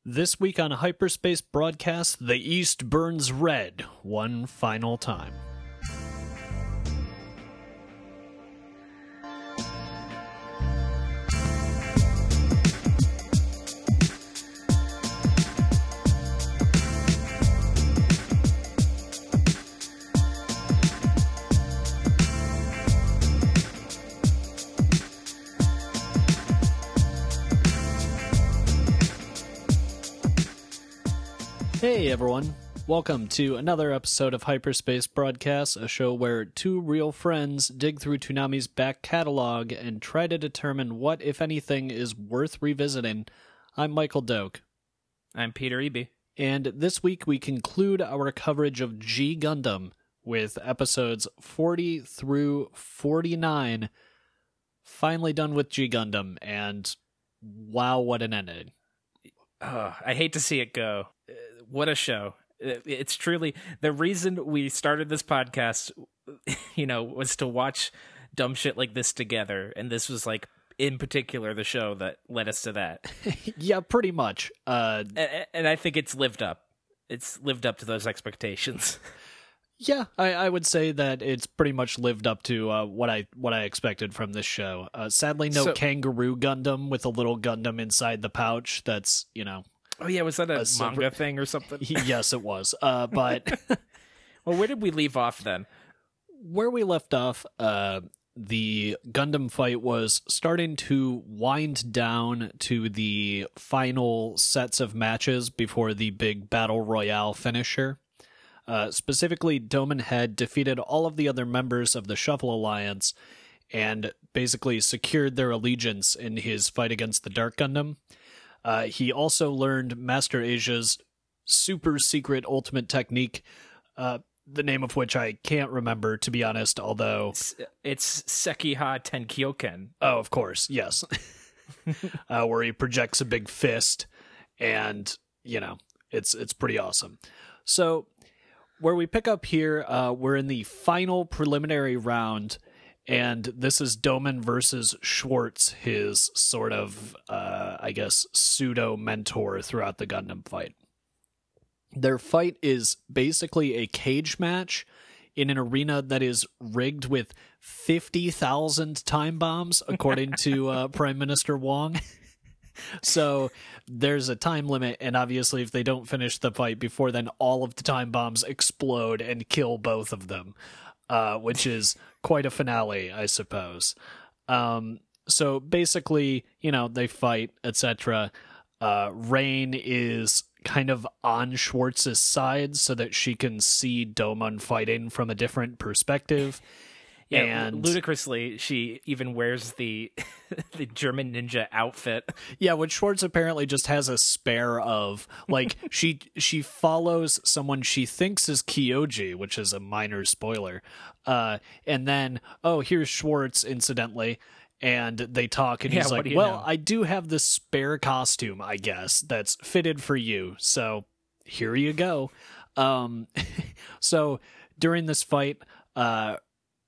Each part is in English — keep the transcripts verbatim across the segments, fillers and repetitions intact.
This week on Hyperspace Broadcast, the East burns red one final time. Hey everyone, welcome to another episode of Hyperspace Broadcast, a show where two real friends dig through Toonami's back catalog and try to determine what, if anything, is worth revisiting. I'm Michael Doak. I'm Peter Eby. And this week we conclude our coverage of G Gundam with episodes forty through forty-nine. Finally done with G Gundam, and wow, what an ending. Oh, I hate to see it go. Uh, what a show. It's truly the reason we started this podcast, you know, was to watch dumb shit like this together. And this was like, in particular, the show that led us to that. Yeah, pretty much. Uh, and, and I think it's lived up. It's lived up to those expectations. Yeah, I, I would say that it's pretty much lived up to uh, what I what I expected from this show. Uh, sadly, no So- kangaroo Gundam with a little Gundam inside the pouch. That's, you know... Oh, yeah, was that a, A silver- manga thing or something? Yes, it was. Uh, but Well, where did we leave off then? where we left off, uh, the Gundam fight was starting to wind down to the final sets of matches before the big Battle Royale finisher. Uh, specifically, Doman had defeated all of the other members of the Shuffle Alliance and basically secured their allegiance in his fight against the Dark Gundam. Uh, he also learned Master Asia's super secret ultimate technique, uh, the name of which I can't remember, to be honest, although... It's, it's Sekiha Tenkyoken. Oh, of course, yes. uh, where he projects a big fist, and, you know, it's it's pretty awesome. So, where we pick up here, uh, we're in the final preliminary round, and this is Doman versus Schwartz, his sort of, uh, I guess, pseudo-mentor throughout the Gundam fight. Their fight is basically a cage match in an arena that is rigged with fifty thousand time bombs, according to uh, Prime Minister Wong. So there's a time limit, and obviously if they don't finish the fight before then, all of the time bombs explode and kill both of them, uh, which is quite a finale, I suppose. Um, so basically, you know, they fight, et cetera. Uh, Rain is kind of on Schwartz's side so that she can see Doman fighting from a different perspective. Yeah, and ludicrously, she even wears the the German ninja outfit. yeah, which Schwartz apparently just has a spare of. Like, she she follows someone she thinks is Kyoji, which is a minor spoiler. Uh, and then, oh, here's Schwartz, incidentally. And they talk, and Yeah, he's what like, do you well, know? I do have this spare costume, I guess, that's fitted for you. So here you go. Um, so during this fight, uh,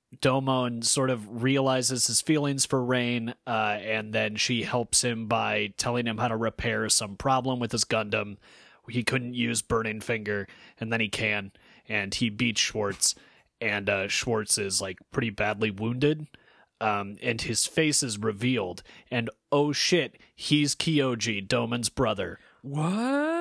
Domon sort of realizes his feelings for Rain, uh, and then she helps him by telling him how to repair some problem with his Gundam. He couldn't use Burning Finger, and then he can, and he beats Schwartz, and uh, Schwartz is like pretty badly wounded, um, and his face is revealed, and oh shit, he's Kyoji, Doman's brother. What?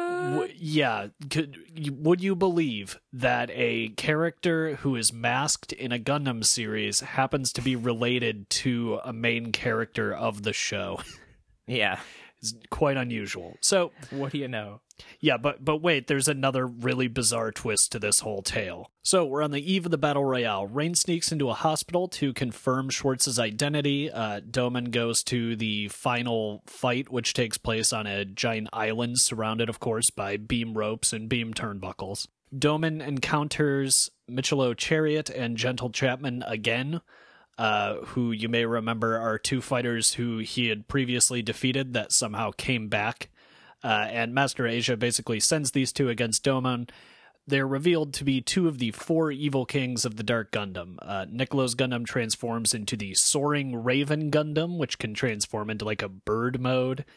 W- yeah, could, would you believe that a character who is masked in a Gundam series happens to be related to a main character of the show? Yeah. It's quite unusual. So, What do you know? yeah, but but wait, there's another really bizarre twist to this whole tale. So we're on the eve of the Battle Royale. Rain sneaks into a hospital to confirm Schwartz's identity. Uh, Doman goes to the final fight, which takes place on a giant island surrounded, of course, by beam ropes and beam turnbuckles. Doman encounters Michelo Chariot and Gentle Chapman again, uh, who you may remember are two fighters who he had previously defeated that somehow came back. Uh, and Master Asia basically sends these two against Doman. They're revealed to be two of the four evil kings of the Dark Gundam. Uh, Niccolo's Gundam transforms into the Soaring Raven Gundam, which can transform into like a bird mode.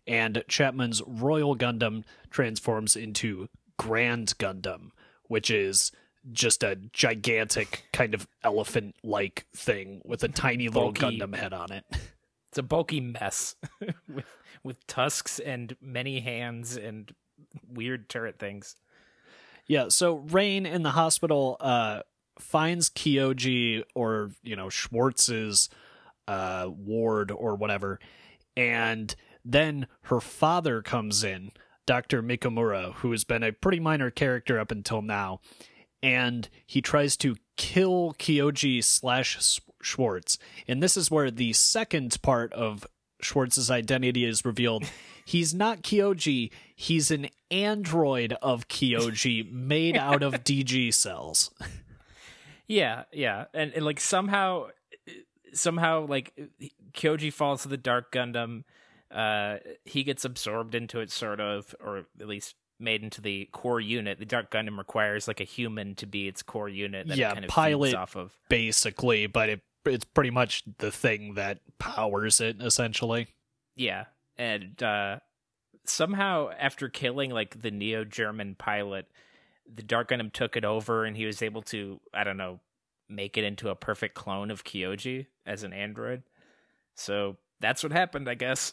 and Chapman's Royal Gundam transforms into Grand Gundam, which is just a gigantic kind of elephant-like thing with a tiny little Bulky. Gundam head on it. It's a bulky mess with with tusks and many hands and weird turret things. Yeah, so Rain in the hospital uh, finds Kyoji or, you know, Schwartz's uh, ward or whatever, and then her father comes in, Doctor Mikamura, who has been a pretty minor character up until now, and he tries to kill Kyoji slash Schwartz. And this is where the second part of Schwartz's identity is revealed. He's not Kyoji, he's an android of Kyoji made out of D G cells. Yeah, yeah. And, and like somehow somehow like Kyoji falls to the Dark Gundam. Uh he gets absorbed into it sort of, or at least made into the core unit. The Dark Gundam requires like a human to be its core unit that yeah, it kind of pilot feeds off of. Basically, but it it's pretty much the thing that powers it, essentially. Yeah. And uh, somehow after killing like the Neo-German pilot, the Dark Gundam took it over and he was able to, I don't know, make it into a perfect clone of Kyoji as an android. So that's what happened, I guess.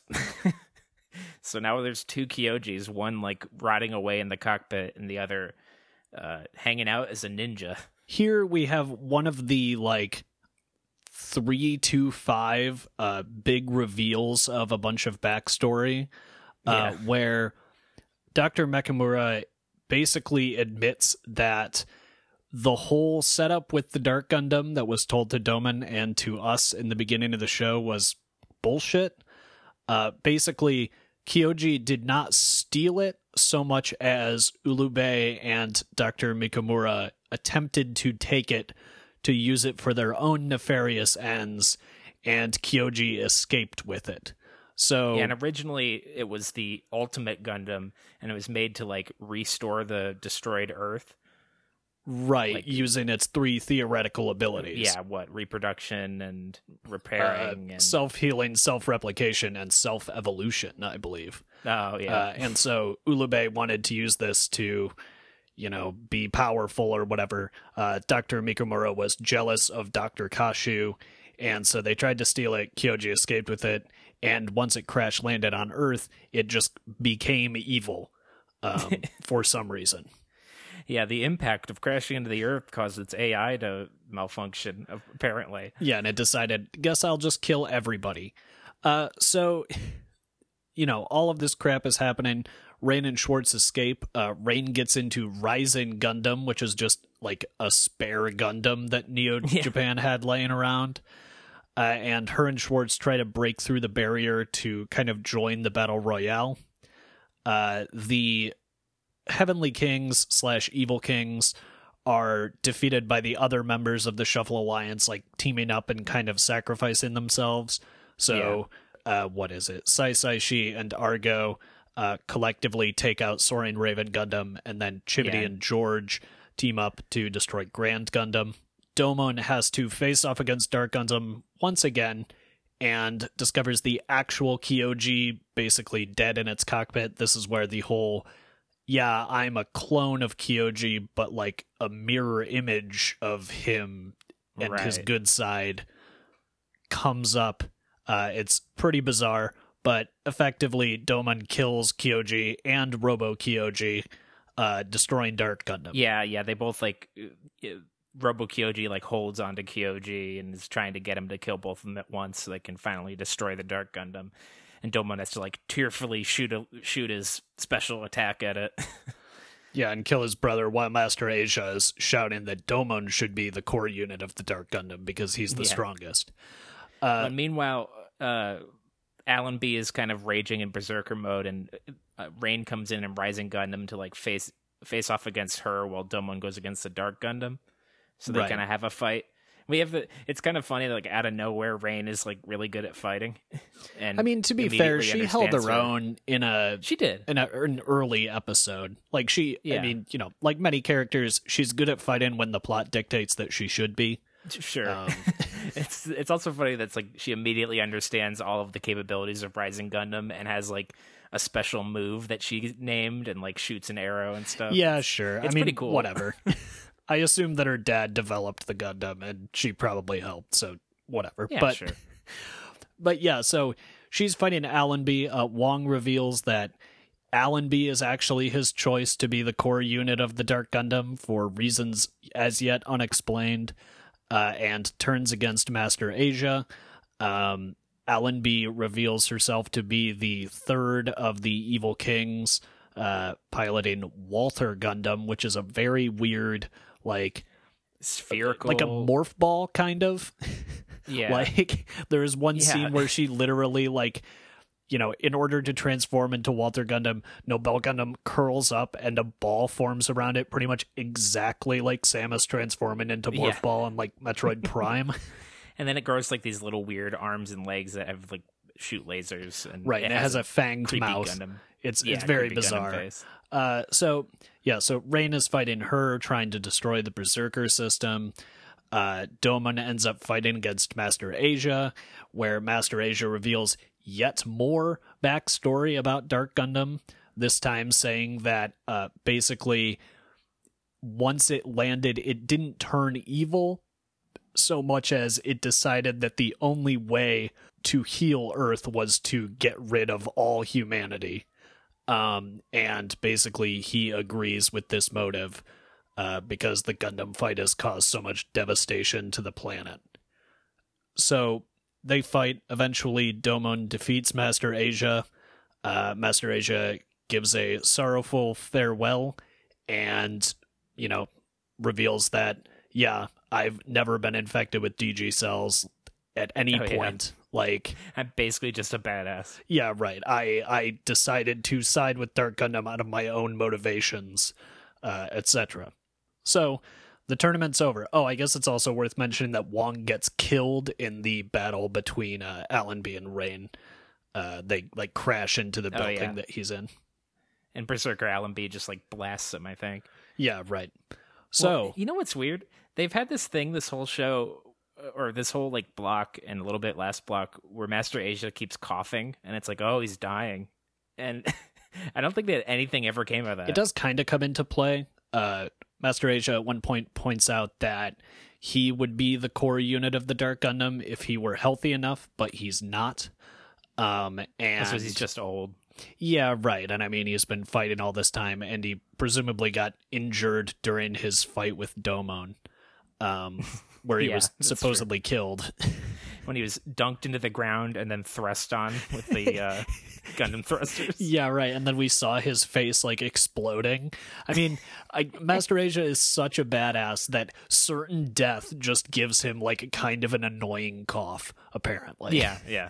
So now there's two Kyojis, one like rotting away in the cockpit and the other uh, hanging out as a ninja. Here we have one of the like three to five uh, big reveals of a bunch of backstory uh, Yeah. where Doctor Mekamura basically admits that the whole setup with the Dark Gundam that was told to Doman and to us in the beginning of the show was bullshit. Uh, basically, Kyoji did not steal it so much as Ulube and Doctor Mikamura attempted to take it to use it for their own nefarious ends, and Kyoji escaped with it. So, Yeah, and originally it was the Ultimate Gundam, and it was made to like restore the destroyed Earth. right, like- using its three theoretical abilities. Yeah, what reproduction and Uh, repairing and self-healing, self-replication, and self-evolution, I believe. oh yeah, Uh, and so Ulube wanted to use this to, you know, be powerful or whatever. Uh, Doctor Mikamura was jealous of Doctor Kashu, and so they tried to steal it. Kyoji escaped with it, and once it crash landed on Earth, it just became evil um, for some reason. yeah. The impact of crashing into the Earth caused its A I to malfunction. Apparently, Yeah, and it decided, guess I'll just kill everybody. Uh, so, you know, all of this crap is happening. Rain and Schwartz escape. Uh, Rain gets into Rising Gundam, which is just like a spare Gundam that Neo Japan had laying around. Uh, and her and Schwartz try to break through the barrier to kind of join the Battle Royale. Uh, the Heavenly Kings slash Evil Kings are defeated by the other members of the Shuffle Alliance, like teaming up and kind of sacrificing themselves. So, uh, what is it? Sai Sai Shi and Argo uh, collectively take out Soaring Raven Gundam, and then Chivity Yeah. and George team up to destroy Grand Gundam. Domon has to face off against Dark Gundam once again and discovers the actual Kyoji basically dead in its cockpit. This is where the whole, yeah, I'm a clone of Kyoji, but like a mirror image of him and his Right. good side comes up. Uh, it's pretty bizarre, but effectively Domon kills Kyoji and Robo Kyoji, uh, destroying Dark Gundam. yeah, yeah. They both like uh, Robo Kyoji like holds onto Kyoji and is trying to get him to kill both of them at once, so they can finally destroy the Dark Gundam. And Domon has to like tearfully shoot a, shoot his special attack at it. Yeah, and kill his brother while Master Asia is shouting that Domon should be the core unit of the Dark Gundam because he's the Yeah. strongest. But meanwhile, uh, Alan B is kind of raging in Berserker mode, and uh, Rain comes in and Rising Gundam to like face face off against her, while Domon goes against the Dark Gundam. So they Right. kind of have a fight. We have the. It's kind of funny that like out of nowhere, Rain is like really good at fighting. And I mean, to be fair, immediately she held her understands own in a She did. in a, an early episode. Like she, I Yeah. mean, you know, like many characters, she's good at fighting when the plot dictates that she should be. Sure. Um, it's it's also funny that's like she immediately understands all of the capabilities of Rising Gundam and has like a special move that she named and like shoots an arrow and stuff. Yeah, sure. It's I mean, pretty cool. Whatever. I assume that her dad developed the Gundam and she probably helped, so whatever. Yeah, but, sure. But yeah, so she's fighting Allenby. Uh, Wong reveals that Allenby is actually his choice to be the core unit of the Dark Gundam for reasons as yet unexplained, uh, and turns against Master Asia. Um, Allenby reveals herself to be the third of the evil kings, uh, piloting Walther Gundam, which is a very weird, like, spherical, like a morph ball, kind of. Yeah. Like, there is one Yeah. scene where she literally, like, you know, in order to transform into Walther Gundam, Nobel Gundam curls up and a ball forms around it, pretty much exactly like Samus transforming into Morph Yeah. Ball and like Metroid Prime. And then it grows like these little weird arms and legs that have like shoot lasers. And Right, and it has a fanged creepy mouth. Gundam. It's Yeah, it's very creepy Gundam bizarre. face. Uh, so yeah, so Rain is fighting her, trying to destroy the Berserker system. Uh, Domon ends up fighting against Master Asia, where Master Asia reveals yet more backstory about Dark Gundam, this time saying that uh, basically once it landed, it didn't turn evil so much as it decided that the only way to heal Earth was to get rid of all humanity. Um, and basically he agrees with this motive uh, because the Gundam fight has caused so much devastation to the planet. So they fight. Eventually, Domon defeats Master Asia. Uh, Master Asia gives a sorrowful farewell and, you know, reveals that, yeah, I've never been infected with D G cells at any Oh, yeah. point. Like, I'm basically just a badass. yeah, right. I, I decided to side with Dark Gundam out of my own motivations, uh, et cetera. So the tournament's over. Oh, I guess it's also worth mentioning that Wong gets killed in the battle between uh, Allenby and Rain. Uh, they like crash into the Oh, building yeah. that he's in. And Berserker Allenby just like blasts him, I think. Yeah, right. So Well, you know what's weird? They've had this thing this whole show, or this whole like block and a little bit last block, where Master Asia keeps coughing, and it's like, oh, he's dying. And I don't think that anything ever came of that. it does kind of come into play. Uh, Master Asia at one point points out that he would be the core unit of the Dark Gundam if he were healthy enough, but he's not. Um, and That's because he's just old. Yeah, right. And I mean, he's been fighting all this time, and he presumably got injured during his fight with Domon, um, where he Yeah, was that's supposedly killed. When he was dunked into the ground and then thrust on with the uh, Gundam thrusters. Yeah, right. And then we saw his face like exploding. I mean, I, Master Asia is such a badass that certain death just gives him like kind of an annoying cough, apparently. Yeah, yeah.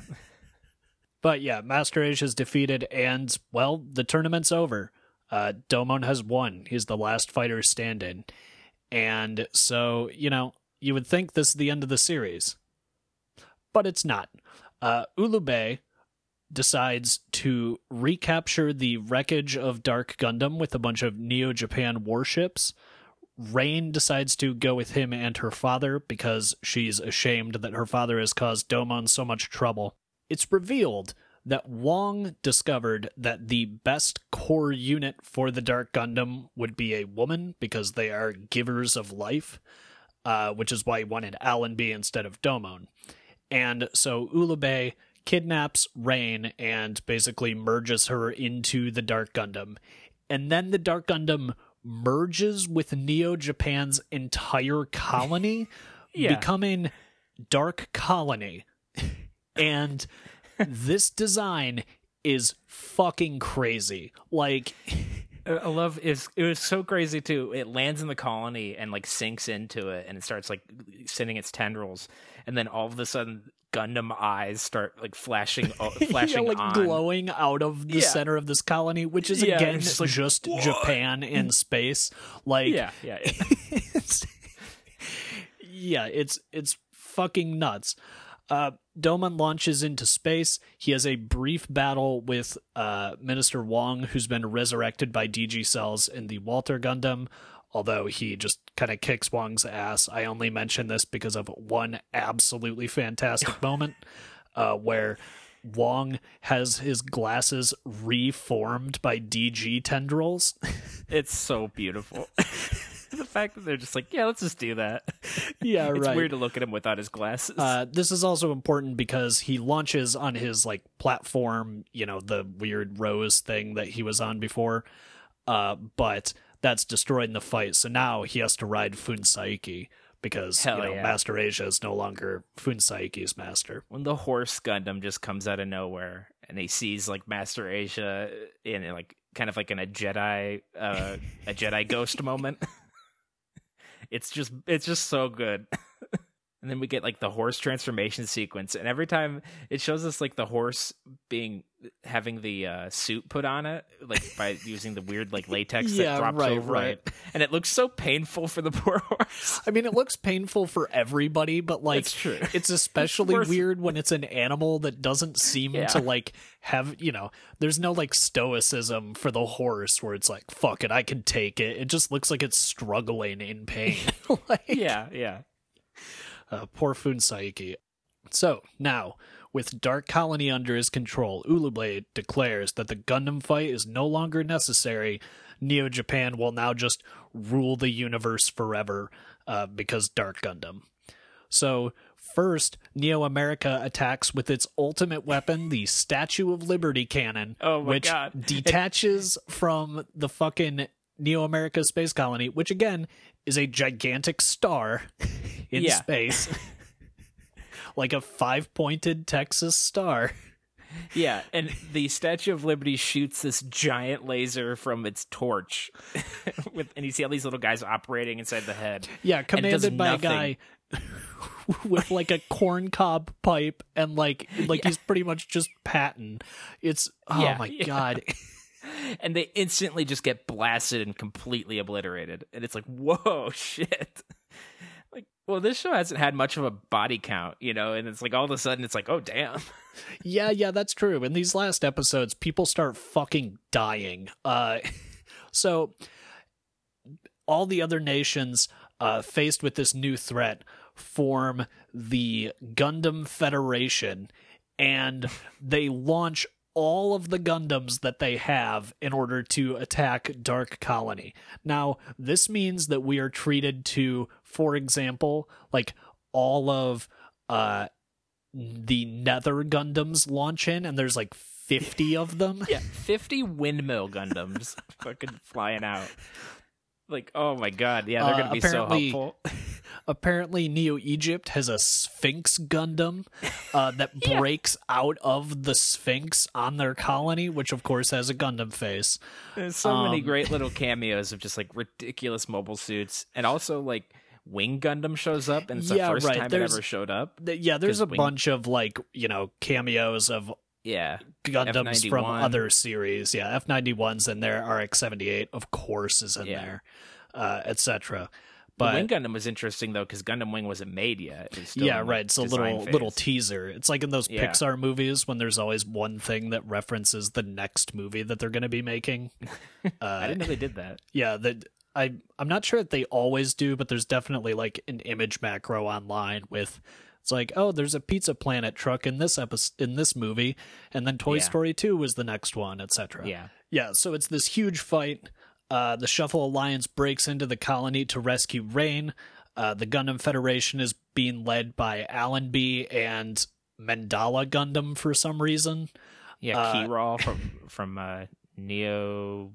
But yeah, Master Asia's defeated, and, well, the tournament's over. Uh, Domon has won. He's the last fighter standing. And so, you know, you would think this is the end of the series. But it's not. Uh, Ulube decides to recapture the wreckage of Dark Gundam with a bunch of Neo Japan warships. Rain decides to go with him and her father because she's ashamed that her father has caused Domon so much trouble. It's revealed that Wong discovered that the best core unit for the Dark Gundam would be a woman because they are givers of life, uh, which is why he wanted Allenby instead of Domon. And so Ulube kidnaps Rain and basically merges her into the Dark Gundam. And then the Dark Gundam merges with Neo Japan's entire colony, Yeah. becoming Dark Colony. And this design is fucking crazy. Like, I love is it was so crazy too. It lands in the colony and like sinks into it, and it starts like sending its tendrils, and then all of a sudden, Gundam eyes start like flashing, o- flashing yeah, like on. glowing out of the Yeah. center of this colony, which is Yeah, again it's just, just like, Japan in space. Like, Yeah, yeah. yeah. it's, yeah, it's it's fucking nuts. Uh, Domon launches into space. He has a brief battle with uh, Minister Wong, who's been resurrected by D G cells in the Walter Gundam, although he just kind of kicks Wong's ass. I only mention this because of one absolutely fantastic moment uh, where Wong has his glasses reformed by D G tendrils. It's so beautiful. The fact that they're just like, yeah, let's just do that. Yeah, It's right. weird to look at him without his glasses. Uh, this is also important because he launches on his like platform, you know, the weird rose thing that he was on before. Uh, but that's destroyed in the fight. So now he has to ride Funsaiki because Hell you know yeah. Master Asia is no longer Funsaiki's master. When the horse Gundam just comes out of nowhere and he sees like Master Asia in like kind of like in a Jedi uh, a Jedi ghost moment. It's just it's just so good. And then we get like the horse transformation sequence, and every time it shows us like the horse being having the uh, suit put on it, like by using the weird like latex Yeah, that drops right, over right. it, and it looks so painful for the poor horse. I mean, it looks painful for everybody, but like, It's true. it's especially Worse- weird when it's an animal that doesn't seem Yeah. to like have, you know, there's no like stoicism for the horse where it's like, fuck it, I can take it. It just looks like it's struggling in pain. Like, Yeah, yeah. uh, poor Funsaiki. So now, with Dark Colony under his control, Ulublade declares that the Gundam fight is no longer necessary. Neo Japan will now just rule the universe forever uh, because Dark Gundam. So first, Neo America attacks with its ultimate weapon, the Statue of Liberty cannon, Oh my which God. detaches from the fucking Neo America space colony, which again is a gigantic star in Yeah. space. Like a five-pointed Texas star. Yeah, and the Statue of Liberty shoots this giant laser from its torch, with, and you see all these little guys operating inside the head. Yeah, And it does commanded by nothing. a guy with like a corncob pipe and like like Yeah. he's pretty much just Patton. It's oh Yeah, my yeah. god. And they instantly just get blasted and completely obliterated. And it's like, whoa, shit. Like, well, this show hasn't had much of a body count, you know, and it's like all of a sudden it's like, oh, damn. Yeah, yeah, that's true. In these last episodes, people start fucking dying. Uh, so all the other nations uh, faced with this new threat form the Gundam Federation, and they launch all of the Gundams that they have in order to attack Dark Colony. Now, this means that we are treated to, for example, like all of uh the Nether Gundams launch in, and there's like fifty of them. Yeah, fifty windmill Gundams fucking flying out. Like, oh my god, yeah, they're Uh, going to be so apparently- helpful. Apparently, Neo Egypt has a Sphinx Gundam uh, that Yeah. breaks out of the Sphinx on their colony, which of course has a Gundam face. There's so many Um, great little cameos of just like ridiculous mobile suits, and also like Wing Gundam shows up, and it's the Yeah, first right, time it there's- ever showed up. Th- Yeah, there's 'Cause a Wing- bunch of like, you know, cameos of Yeah, Gundams from F ninety-one. other series. Yeah, F ninety-ones in there, R X seventy-eight, of course, is in Yeah. there, uh, et cetera. But But Wing Gundam was interesting though because Gundam Wing wasn't made yet. It was still yeah, in, right. like, It's a design little phase. little teaser. It's like in those Yeah. Pixar movies when there's always one thing that references the next movie that they're going to be making. I Uh, didn't know they did that. yeah, that I I'm not sure that they always do, but there's definitely like an image macro online with it's like, oh, there's a Pizza Planet truck in this episode in this movie, and then Toy Yeah. Story two was the next one, et cetera. Yeah, Yeah, so it's this huge fight. Uh, the Shuffle Alliance breaks into the colony to rescue Rain. Uh, the Gundam Federation is being led by Allenby and Mandala Gundam for some reason. yeah. Uh, Keyraw from from uh, Neo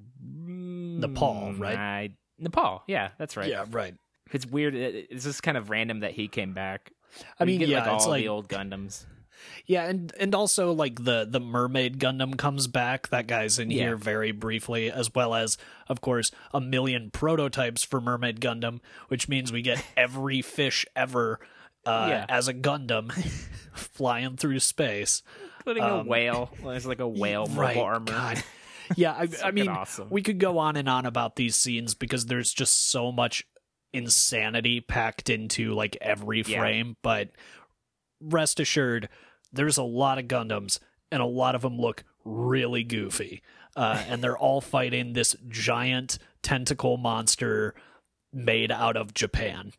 Nepal, right? I, Nepal, yeah, that's right. Yeah, right. It's weird. It- It's just kind of random that he came back. I You mean, get, yeah, like, all it's like the old Gundams. yeah, and and also like the the Mermaid Gundam comes back. That guy's in Yeah. here very briefly, as well as of course a million prototypes for Mermaid Gundam, which means we get every fish ever uh, Yeah. as a Gundam flying through space. Including a um, whale. There's like a whale mobile Right, armor. God. Yeah, I, I Fucking mean, awesome. we could go on and on about these scenes because there's just so much insanity packed into like every Yeah. frame. But rest assured, there's a lot of Gundams, and a lot of them look really goofy. Uh, and they're all fighting this giant tentacle monster made out of Japan.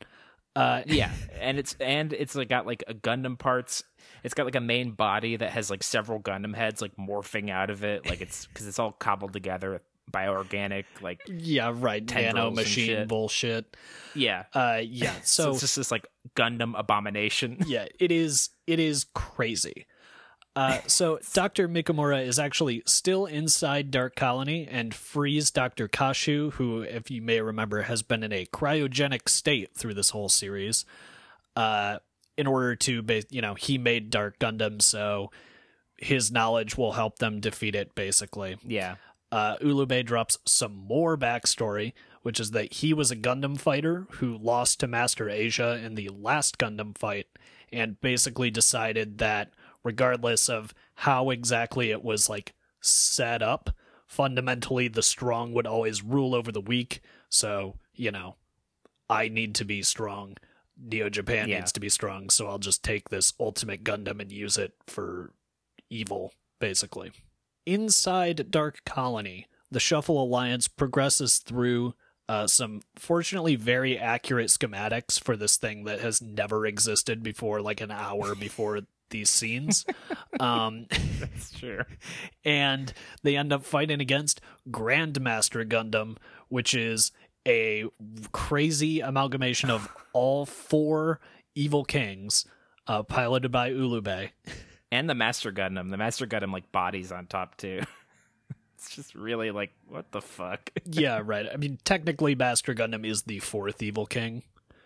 Uh, Yeah, and it's and it's like got like a Gundam parts. It's got like a main body that has like several Gundam heads like morphing out of it, like it's because it's all cobbled together by organic like yeah, right. tendrils Nano and machine shit. bullshit. yeah. Uh, yeah. So, So, it's just this like Gundam abomination. yeah, it is. It is crazy. Uh, so Doctor Mikamura is actually still inside Dark Colony and frees Doctor Kashu, who, if you may remember, has been in a cryogenic state through this whole series. Uh, in order to, ba- you know, he made Dark Gundam, so his knowledge will help them defeat it. Basically, Yeah. uh, Ulube drops some more backstory, which is that he was a Gundam fighter who lost to Master Asia in the last Gundam fight, and basically decided that regardless of how exactly it was like set up, fundamentally the strong would always rule over the weak. So, you know, I need to be strong. Neo Japan Yeah. needs to be strong, so I'll just take this ultimate Gundam and use it for evil, basically. Inside Dark Colony, the Shuffle Alliance progresses through uh, some fortunately very accurate schematics for this thing that has never existed before, like an hour before these scenes. Um, That's true. and they end up fighting against Grandmaster Gundam, which is a crazy amalgamation of all four evil kings, uh, piloted by Ulube. And the Master Gundam. The Master Gundam like bodies on top too. It's just really like, what the fuck? Yeah, right. I mean, technically, Master Gundam is the fourth evil king.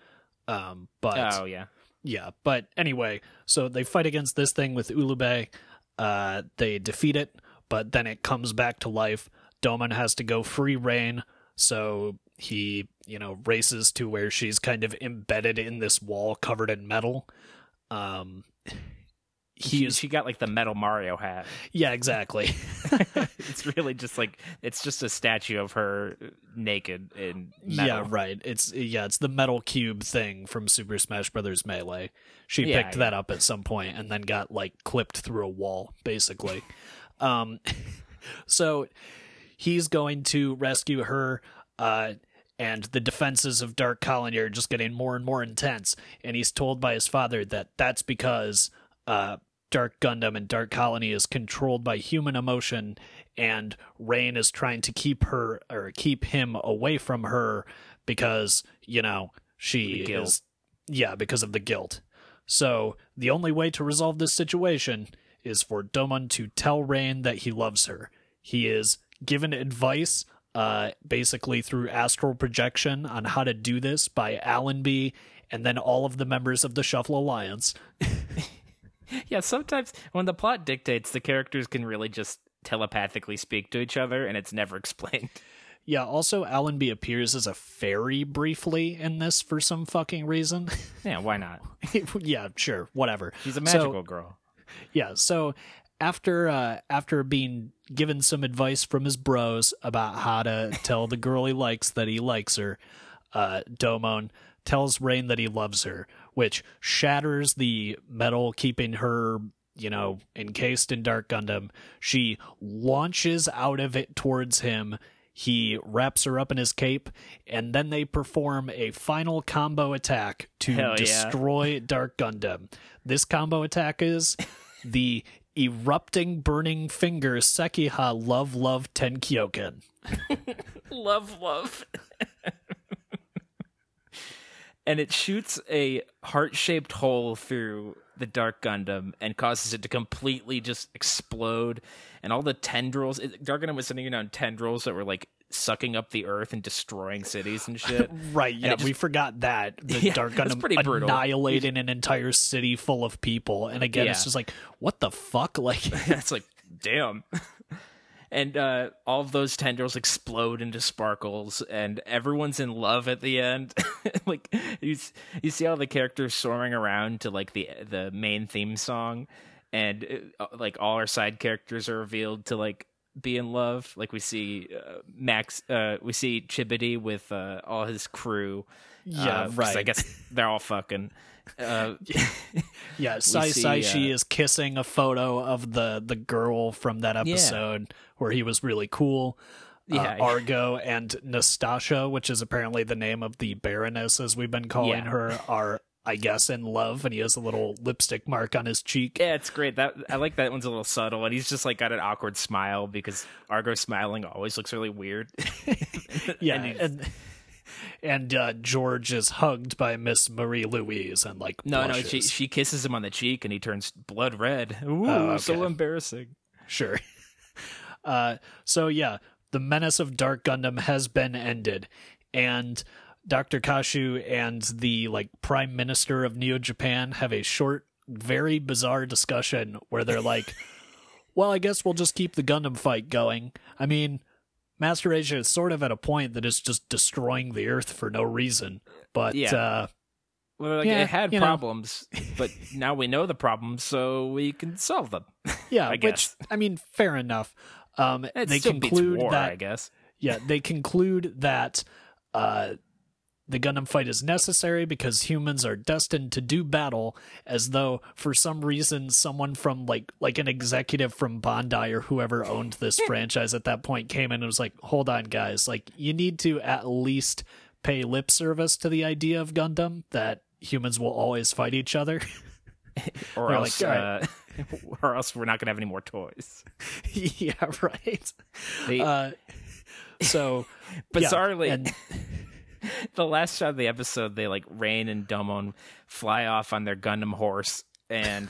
Um, but Oh yeah. yeah, but anyway, so they fight against this thing with Ulube. Uh, they defeat it, but then it comes back to life. Domon has to go free reign, so he, you know, races to where she's kind of embedded in this wall covered in metal. Um, he She, is, she got like the metal Mario hat. yeah, exactly. It's really just like it's just a statue of her naked in metal. Yeah, right. It's yeah, it's the metal cube thing from Super Smash Brothers Melee. She Yeah, picked yeah. that up at some point and then got like clipped through a wall, basically. um, so he's going to rescue her, uh, and the defenses of Dark Colony are just getting more and more intense. And he's told by his father that that's because uh, Dark Gundam and Dark Colony is controlled by human emotion, and Rain is trying to keep her or keep him away from her because, you know, she The guilt. is yeah, because of the guilt. So the only way to resolve this situation is for Domon to tell Rain that he loves her. He is given advice uh basically through astral projection on how to do this by Allenby and then all of the members of the Shuffle Alliance. Yeah, sometimes when the plot dictates, the characters can really just telepathically speak to each other, and it's never explained. Yeah, also Allenby appears as a fairy briefly in this for some fucking reason. Yeah, why not? Yeah, sure, whatever. She's a So- magical girl. Yeah, so after uh, after being given some advice from his bros about how to tell the girl he likes that he likes her, uh, Domon tells Rain that he loves her, which shatters the metal keeping her, you know, encased in Dark Gundam. She launches out of it towards him. He wraps her up in his cape, and then they perform a final combo attack to Hell yeah. destroy Dark Gundam. This combo attack is the erupting burning finger Sekiha Love Love Tenkyoken. Love, love. And it shoots a heart-shaped hole through the Dark Gundam and causes it to completely just explode. And all the tendrils... It, Dark Gundam was sending around tendrils that were, like, sucking up the earth and destroying cities and shit. Right, yeah, it just- we forgot that. The Yeah, Dark that's Gundam pretty brutal. annihilating an entire city full of people. And again, it's Yeah. just like, what the fuck? Like, It's like, damn. And uh, all of those tendrils explode into sparkles, and everyone's in love at the end. Like you, s- you see all the characters soaring around to like the the main theme song, and uh, like all our side characters are revealed to like be in love. Like we see uh, Max, uh, we see Chibity with uh, all his crew. yeah, uh, 'cause right. I guess they're all fucking. Uh, Yeah, Sai see, Saishi uh, is kissing a photo of the, the girl from that episode where he was really cool. Yeah. uh, Argo and Nastasha, which is apparently the name of the Baroness, as we've been calling Yeah. her, are, I guess, in love, and he has a little lipstick mark on his cheek. Yeah, it's great. That I like that one's a little subtle, and he's just like got an awkward smile because Argo smiling always looks really weird. Yeah, and, and and uh, George is hugged by Miss Marie Louise and like no, blushes. no, she she kisses him on the cheek, and he turns blood red. Ooh, Oh, okay. so embarrassing. Sure. Uh, so yeah, the menace of Dark Gundam has been ended, and Doctor Kashu and the like Prime Minister of Neo Japan have a short, very bizarre discussion where they're like, "Well, I guess we'll just keep the Gundam fight going. I mean, Master Asia is sort of at a point that it's just destroying the Earth for no reason, but Yeah. uh, Well, like, Yeah, it had you know. problems, but now we know the problems, so we can solve them. yeah, I which guess. I mean, fair enough." Um, It they still conclude beats war, that I guess. Yeah, they conclude that uh, the Gundam fight is necessary because humans are destined to do battle, as though for some reason someone from like like an executive from Bandai or whoever owned this franchise at that point came in and was like, "Hold on, guys, like you need to at least pay lip service to the idea of Gundam that humans will always fight each other." Or They're else, like, "All uh, or else we're not going to have any more toys. Yeah, right. They, Uh, so yeah, bizarrely, and the last shot of the episode, they like Rain and Domon fly off on their Gundam horse, and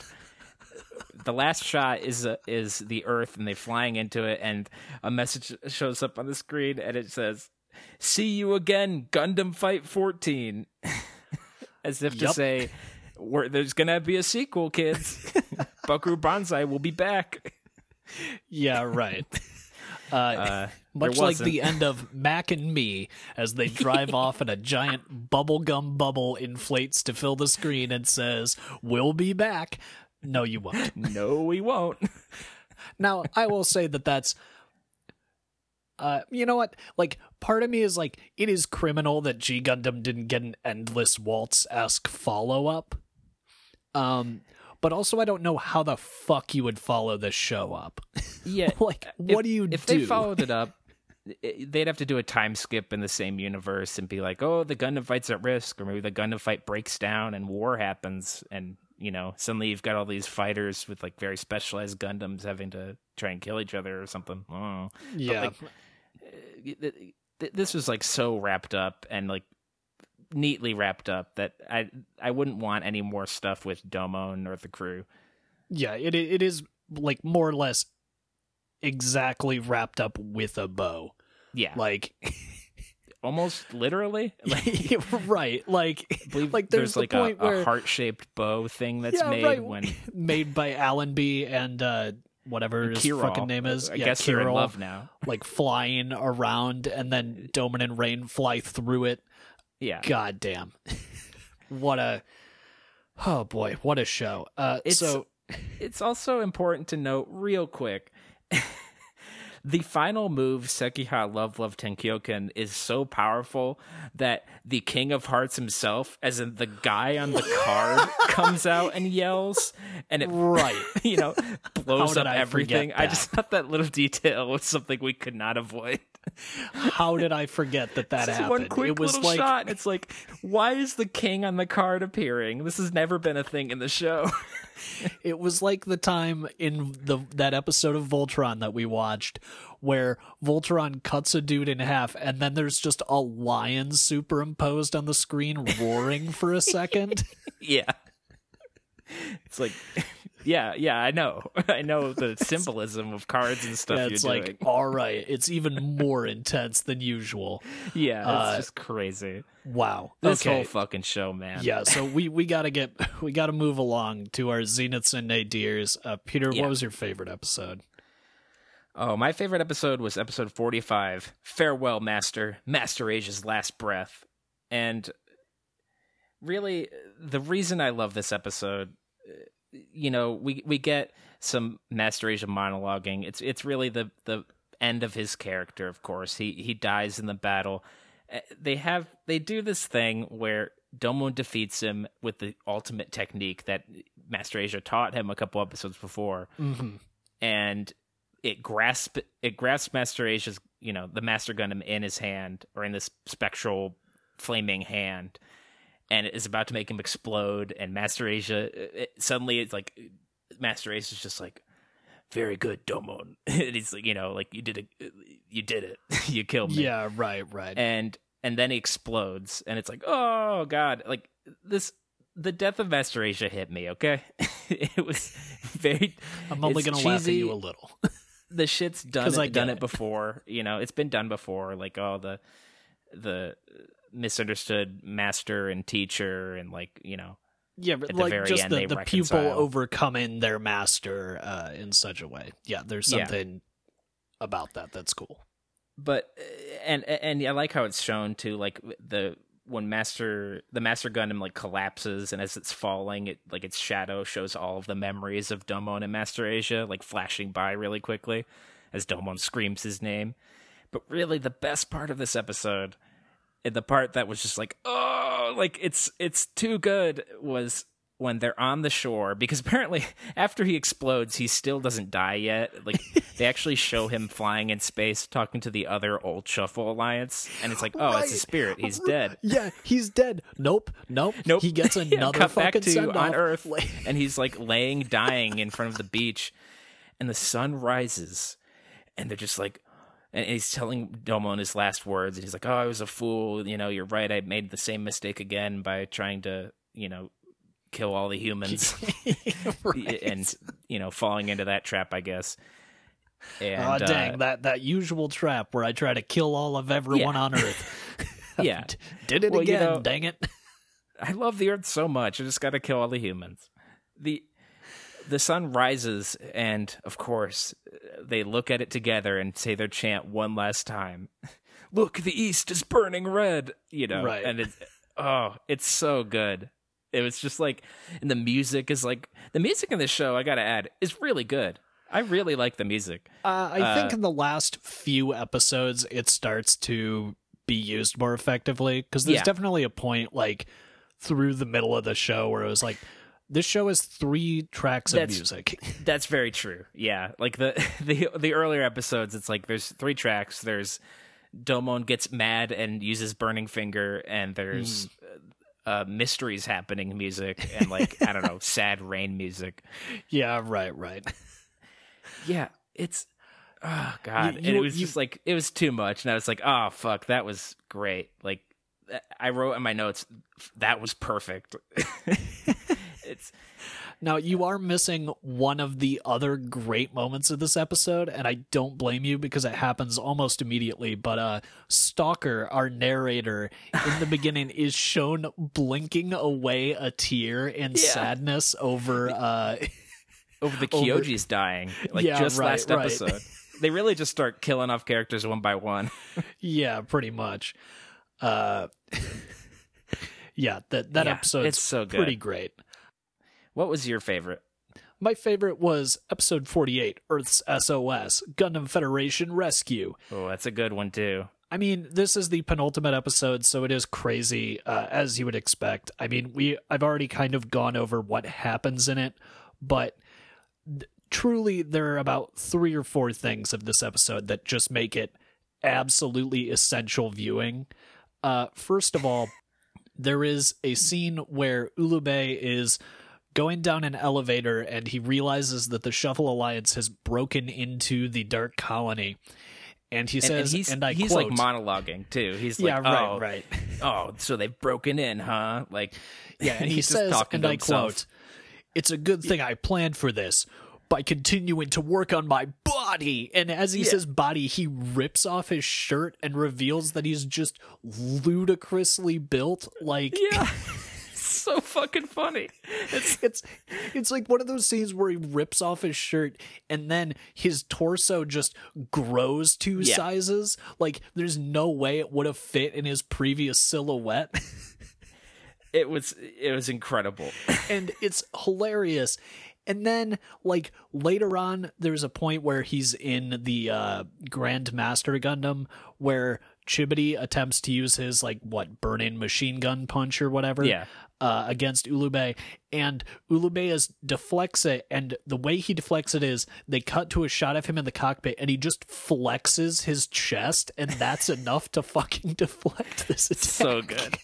the last shot is uh, is the Earth, and they flying into it, and a message shows up on the screen, and it says, "See you again, Gundam Fight fourteen," as if to Yup. say, We're, "There's gonna be a sequel, kids. Buckaroo Banzai will be back." yeah, right. Uh, Uh, Much there like wasn't. the end of Mac and Me, as they drive off and a giant bubblegum bubble inflates to fill the screen and says, "We'll be back." No, you won't. No, we won't. Now, I will say that that's, uh, you know what? Like, part of me is like, it is criminal that G Gundam didn't get an Endless Waltz-esque follow-up. Um, but also, I don't know how the fuck you would follow this show up. Yeah, Like, what if, do you if do? they followed it up? i- They'd have to do a time skip in the same universe and be like, "Oh, the Gundam fight's at risk," or maybe the Gundam fight breaks down and war happens, and you know suddenly you've got all these fighters with like very specialized Gundams having to try and kill each other or something. I don't know. But, Yeah. like, th- th- th- this was like so wrapped up and like neatly wrapped up that I I wouldn't want any more stuff with Domon or the crew. Yeah, it it is like more or less exactly wrapped up with a bow. Yeah, Like, almost literally. Like, right? Like, I believe like there's, there's, like the point a, where a heart-shaped bow thing that's yeah, made right, when made by Allenby and uh, whatever his Kirol, fucking name is. I yeah, guess they're in Kirol, love now. like flying around, and then Doman and Rain fly through it. Yeah, God damn, what a oh boy, what a show. Uh, It's- so it's also important to note real quick. The final move, Sekiha Love Love Tenkyoken, is so powerful that the King of Hearts himself, as in the guy on the card, comes out and yells, and it right. you know blows How did up I everything. forget I that? just thought that little detail was something we could not avoid. How did I forget that that Just happened? one quick it was little like shot, and it's like, why is the king on the card appearing? This has never been a thing in the show. it was like the time in the that episode of Voltron that we watched where Voltron cuts a dude in half and then there's just a lion superimposed on the screen roaring for a second. Yeah. It's like, yeah, yeah, I know. I know the symbolism of cards and stuff Yeah, you're it's doing. like, all right, it's even more intense than usual. yeah, it's uh, just crazy. Wow. This okay. whole fucking show, man. Yeah, so we, we gotta get we gotta move along to our Zeniths and Nadirs. Uh, Peter, Yeah. what was your favorite episode? Oh, my favorite episode was episode forty-five, Farewell, Master, Master Asia's Last Breath. And really, the reason I love this episode, you know, we we get some Master Asia monologuing. It's it's really the the end of his character, of course. He he dies in the battle. Uh, They have they do this thing where Domon defeats him with the ultimate technique that Master Asia taught him a couple episodes before. Mm-hmm. And it grasp it grasps Master Asia's you know, the Master Gundam in his hand, or in this spectral flaming hand, and it is about to make him explode. And Master Asia, it, suddenly it's like, Master Ace is just like, very good, Domon. And he's like, you know, like, you did it, you did it, you killed me. Yeah, right, right. And and then he explodes, and it's like, oh god, like this. The death of Master Asia hit me. Okay, it was very. I'm only gonna cheesy. laugh at you a little. The shit's done it, I done it. it before. You know, it's been done before. Like, oh, the the misunderstood master and teacher, and like, you know. Yeah, but at the like very just end, the, they the pupil reconcile. overcoming their master uh, in such a way. Yeah, there's Yeah. something about that that's cool. But and and I like how it's shown too, like the when master the Master Gundam like collapses, and as it's falling, it like its shadow shows all of the memories of Domon and Master Asia like flashing by really quickly as Domon screams his name. But really, the best part of this episode, and the part that was just like, oh, like it's it's too good, was when they're on the shore, because apparently after he explodes, he still doesn't die yet. Like, they actually show him flying in space, talking to the other old Shuffle Alliance, and it's like, oh, Right. it's a spirit. He's dead. Yeah, he's dead. Nope, nope. Nope. He gets Yeah, another cut back fucking to send on off. Earth, and he's like laying dying in front of the beach, and the sun rises, and they're just like, and he's telling Domon his last words, and he's like, oh, I was a fool. You know, you're right. I made the same mistake again by trying to, you know, kill all the humans. Right. And, you know, falling into that trap, I guess. And, oh dang, uh, that that usual trap where I try to kill all of everyone Yeah. on Earth. yeah. Did it Well, you again, know- dang it. I love the Earth so much. I just got to kill all the humans. The the sun rises, and of course, they look at it together and say their chant one last time. Look, the east is burning red. You know, Right. and it, oh, it's so good. It was just like, and the music is like, the music in this show, I got to add, is really good. I really like the music. Uh, I Uh, think in the last few episodes, it starts to be used more effectively, because there's Yeah. definitely a point like through the middle of the show where it was like, this show has three tracks of That's- music. That's very true. Yeah, like the the the earlier episodes, it's like there's three tracks. There's Domon gets mad and uses Burning Finger, and there's uh, mysteries happening music, and like I don't know, sad rain music. Yeah, right, right. Yeah, it's oh god, You- and you- it was you- just like it was too much, and I was like, oh fuck, that was great. Like I wrote in my notes, that was perfect. It's Now, you are missing one of the other great moments of this episode, and I don't blame you because it happens almost immediately. But uh, Stalker, our narrator, in the beginning is shown blinking away a tear in Yeah. sadness over. Uh, over the Over- Kyoji's dying, like Yeah, just right, last right. episode. They really just start killing off characters one by one. yeah, pretty much. Uh, yeah, that that Yeah, episode's it's so good. pretty great. What was your favorite? My favorite was episode forty-eight, Earth's S O S, Gundam Federation Rescue. Oh, that's a good one too. I mean, this is the penultimate episode, so it is crazy, uh, as you would expect. I mean, we I've already kind of gone over what happens in it, but th- truly there are about three or four things of this episode that just make it absolutely essential viewing. Uh, first of all, there is a scene where Ulube is going down an elevator and he realizes that the Shuffle Alliance has broken into the Dark Colony. And he And, says, and he's and I he's quote, like monologuing too. He's yeah, like, right, oh, right. oh, so they've broken in, huh? Like, Yeah, and he he's just says, talking and to I himself. quote, "It's a good thing I planned for this by continuing to work on my body." And as he Yeah. says body, he rips off his shirt and reveals that he's just ludicrously built. Like, yeah, so fucking funny. It's it's it's like one of those scenes where he rips off his shirt and then his torso just grows two Yeah. sizes. Like, there's no way it would have fit in his previous silhouette. it was it was incredible. And it's hilarious. And then, like, later on, there's a point where he's in the uh, Grand Master Gundam where Chibity attempts to use his, like, what, burning machine gun punch or whatever Yeah. uh, against Ulube, and Ulube is deflects it, and the way he deflects it is they cut to a shot of him in the cockpit, and he just flexes his chest, and that's enough to fucking deflect this attack. So good.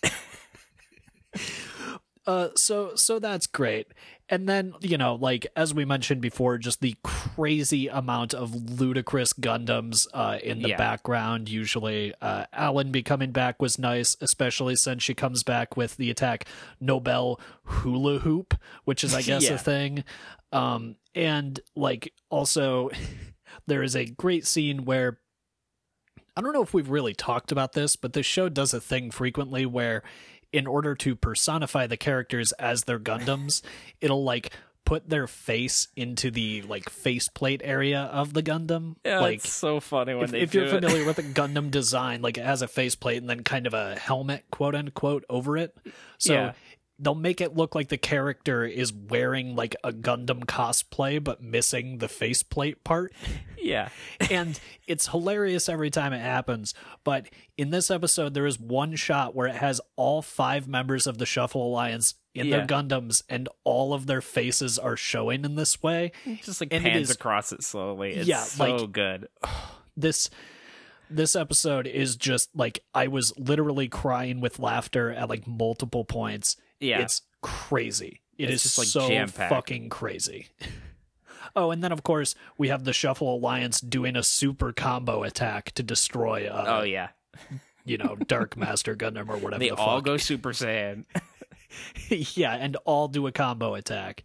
Uh, so so that's great. And then, you know, like, as we mentioned before, just the crazy amount of ludicrous Gundams uh, in the Yeah. background. Usually, uh, Alan be coming back was nice, especially since she comes back with the attack Nobel Hula Hoop, which is, I guess, Yeah. a thing. Um, and, like, also, there is a great scene where, I don't know if we've really talked about this, but this show does a thing frequently where, in order to personify the characters as their Gundams, it'll like put their face into the like faceplate area of the Gundam. Yeah, like it's so funny when if, they if do you're it. familiar with a Gundam design, like it has a faceplate and then kind of a helmet, quote unquote, over it. So Yeah. they'll make it look like the character is wearing like a Gundam cosplay, but missing the faceplate part. Yeah. And it's hilarious every time it happens. But in this episode, there is one shot where it has all five members of the Shuffle Alliance in Yeah. their Gundams, and all of their faces are showing in this way. Just like And it pans is- across it slowly. It's Yeah, so like- good. This this episode is just like, I was literally crying with laughter at like multiple points. Yeah. It's crazy. It is It's just, like, so jam-packed. fucking crazy. Oh, and then of course we have the Shuffle Alliance doing a super combo attack to destroy uh, oh yeah. you know, Dark Master Gundam or whatever They the all fuck. go Super Saiyan. Yeah, and all do a combo attack.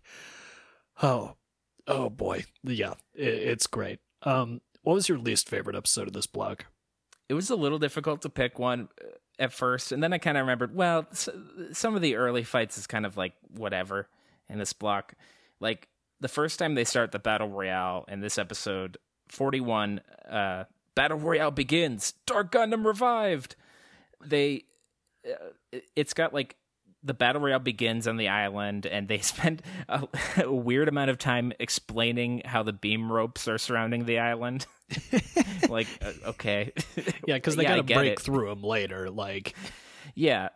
Oh, oh boy. Yeah, it, it's great. Um, what was your least favorite episode of this block? It was a little difficult to pick one uh, at first, and then I kind of remembered, well, s- some of the early fights is kind of like whatever in this block. Like the first time they start the Battle Royale in this episode, forty-one, uh, Battle Royale begins, Dark Gundam revived. They, uh, it's got like, the Battle Royale begins on the island, and they spend a, a weird amount of time explaining how the beam ropes are surrounding the island. Like, uh, okay. Yeah, because they Yeah, I gotta get break it. through them later. Like, Yeah.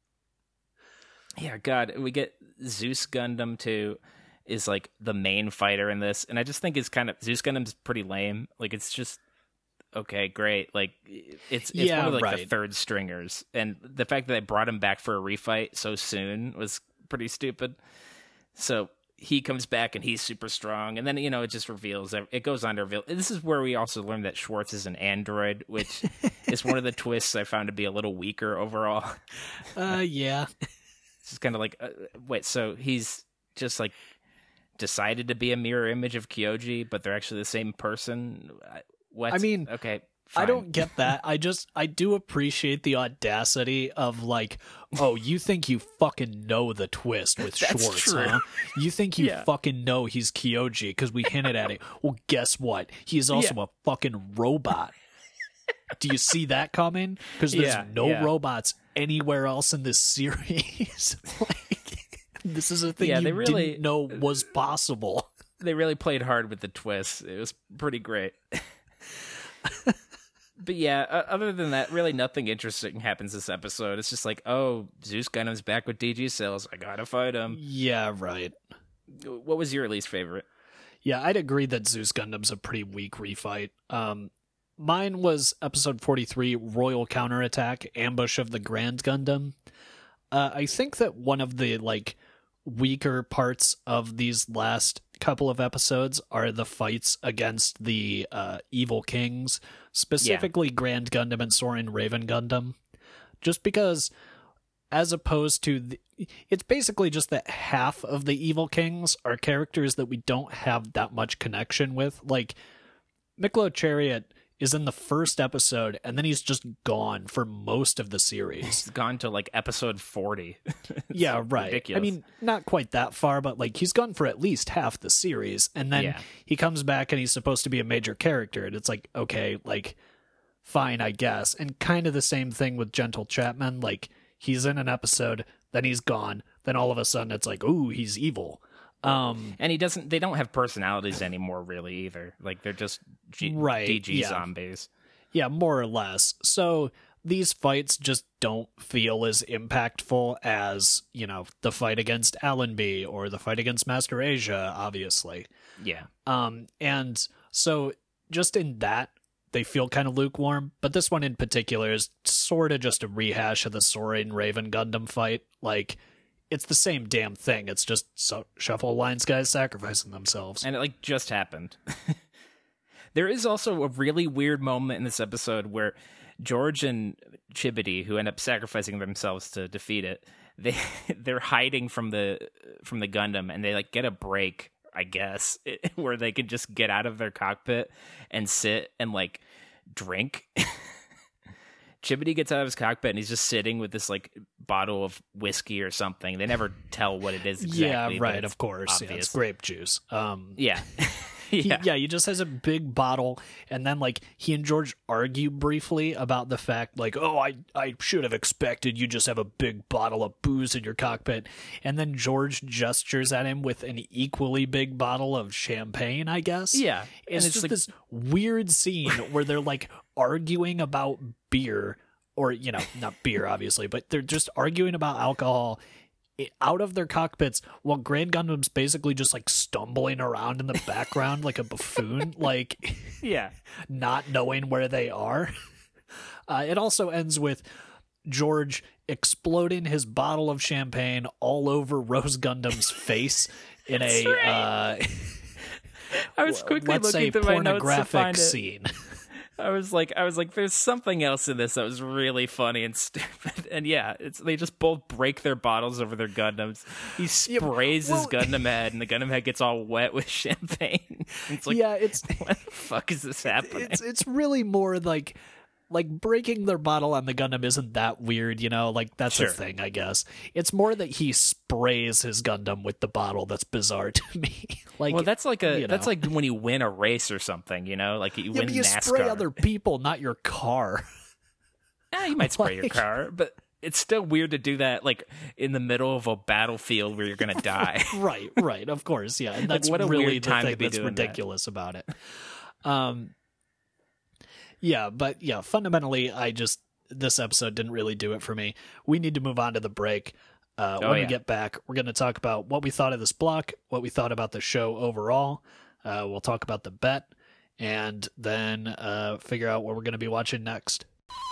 Yeah, God, we get Zeus Gundam too, is like the main fighter in this, and I just think it's kind of, Zeus Gundam's pretty lame. Like, it's just, okay, great. Like, it's it's Yeah, one of like the right. third stringers, and the fact that they brought him back for a refight so soon was pretty stupid. So he comes back and he's super strong, and then, you know, it just reveals, it goes on to reveal, this is where we also learned that Schwartz is an android, which is one of the twists I found to be a little weaker overall. uh, yeah. It's just kind of like, uh, wait, so he's just like decided to be a mirror image of Kyoji, but they're actually the same person? I- What? I mean, okay, I fine. don't get that. I just, I do appreciate the audacity of like, oh, you think you fucking know the twist with That's Schwartz, true. huh? You think you Yeah. fucking know he's Kyoji because we hinted at it. Well, guess what? He is also a fucking robot. Do you see that coming? Because there's Yeah, no yeah. robots anywhere else in this series. Like, this is a thing Yeah, you they really- didn't know was possible. They really played hard with the twists. It was pretty great. But yeah, uh, other than that, really nothing interesting happens this episode. It's just like, oh, Zeus Gundam's back with D G cells. I gotta fight him. Yeah, right. What was your least favorite? Yeah, I'd agree that Zeus Gundam's a pretty weak refight. Um, mine was episode forty-three, Royal Counterattack, Ambush of the Grand Gundam. Uh, I think that one of the, like, weaker parts of these last couple of episodes are the fights against the uh, evil kings, specifically Grand Gundam and Soaring Raven Gundam. Just because, as opposed to the, it's basically just that half of the evil kings are characters that we don't have that much connection with. Like, Miklo Chariot is in the first episode, and then he's just gone for most of the series. It's gone to like episode forty. Yeah, right. ridiculous. I mean, not quite that far, but like he's gone for at least half the series, and then Yeah. he comes back and he's supposed to be a major character, and it's like, okay, like, fine, I guess. And kind of the same thing with Gentle Chapman. Like, he's in an episode, then he's gone, then all of a sudden it's like, ooh, he's evil. Um, And he doesn't, they don't have personalities anymore, really, either. Like, they're just G- Right, D G yeah. zombies. Yeah, more or less. So, these fights just don't feel as impactful as, you know, the fight against Allenby or the fight against Master Asia, obviously. Yeah. Um, and so just in that, they feel kind of lukewarm, but this one in particular is sort of just a rehash of the Sora and Raven Gundam fight. Like, it's the same damn thing. It's just so- Shuffle Alliance guys sacrificing themselves. And it, like, just happened. There is also a really weird moment in this episode where George and Chibity, who end up sacrificing themselves to defeat it, they they're hiding from the from the Gundam, and they like get a break, I guess, where they can just get out of their cockpit and sit and like drink. Chibity gets out of his cockpit and he's just sitting with this like bottle of whiskey or something. They never tell what it is exactly. Yeah, right, of course. Yeah, it's grape juice. Um, yeah. He, yeah. yeah, he just has a big bottle, and then like he and George argue briefly about the fact, like, oh, I, I should have expected you just have a big bottle of booze in your cockpit, and then George gestures at him with an equally big bottle of champagne, I guess. Yeah, it's, it's just like... this weird scene where they're like arguing about beer, or you know, not beer, obviously, but they're just arguing about alcohol out of their cockpits while Grand Gundam's basically just like stumbling around in the background like a buffoon, like yeah, not knowing where they are. Uh, it also ends with George exploding his bottle of champagne all over Rose Gundam's face in a right. uh, I was quickly let's looking say through my notes to pornographic find it. scene. I was like, I was like, there's something else in this that was really funny and stupid. And yeah, it's they just both break their bottles over their Gundams. He sprays yeah, well, his Gundam head, and the Gundam head gets all wet with champagne. It's like, yeah, it's what the fuck is this happening? It's it's really more like. Like, breaking their bottle on the Gundam isn't that weird, you know? Like, that's sure. a thing, I guess. It's more that he sprays his Gundam with the bottle that's bizarre to me. Like, well, that's like a you know. that's like when you win a race or something, you know? Like, you yeah, win but you NASCAR. spray other people, not your car. Yeah, you might spray like... your car, but it's still weird to do that, like, in the middle of a battlefield where you're going to die. right, right, of course, yeah. And that's like, what a really weird the time thing to be that's doing ridiculous that. about it. Um... Yeah, but yeah, fundamentally, I just, this episode didn't really do it for me. We need to move on to the break. Uh, oh, when yeah. we get back, we're going to talk about what we thought of this block, what we thought about the show overall. Uh, we'll talk about the bet, and then uh, figure out what we're going to be watching next.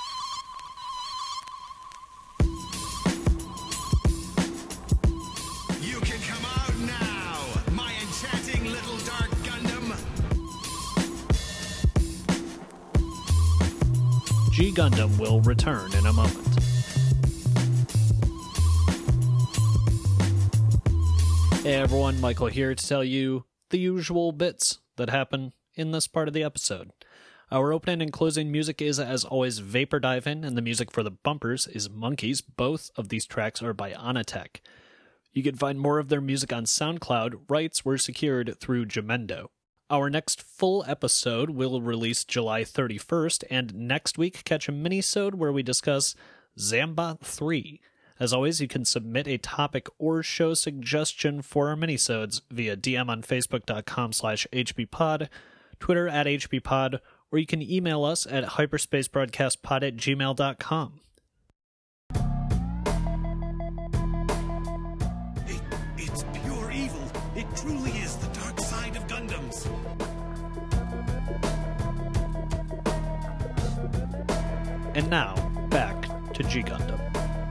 You can come out now, my enchanting little dark Gundam. G Gundam will return in a moment. Hey everyone, Michael here to tell you the usual bits that happen in this part of the episode. Our opening and closing music is, as always, Vapor Diving, and the music for the bumpers is Monkeys. Both of these tracks are by Onatech. You can find more of their music on SoundCloud. Rights were secured through Jamendo. Our next full episode will release July thirty-first, and next week catch a mini-sode where we discuss Zambot three. As always, you can submit a topic or show suggestion for our mini-sodes via D M on Facebook.com slash HBPod, Twitter at HBPod, or you can email us at hyperspacebroadcastpod at gmail dot com. It, it's pure evil. It truly is the dark side of Gundams. And now, back to G Gundam.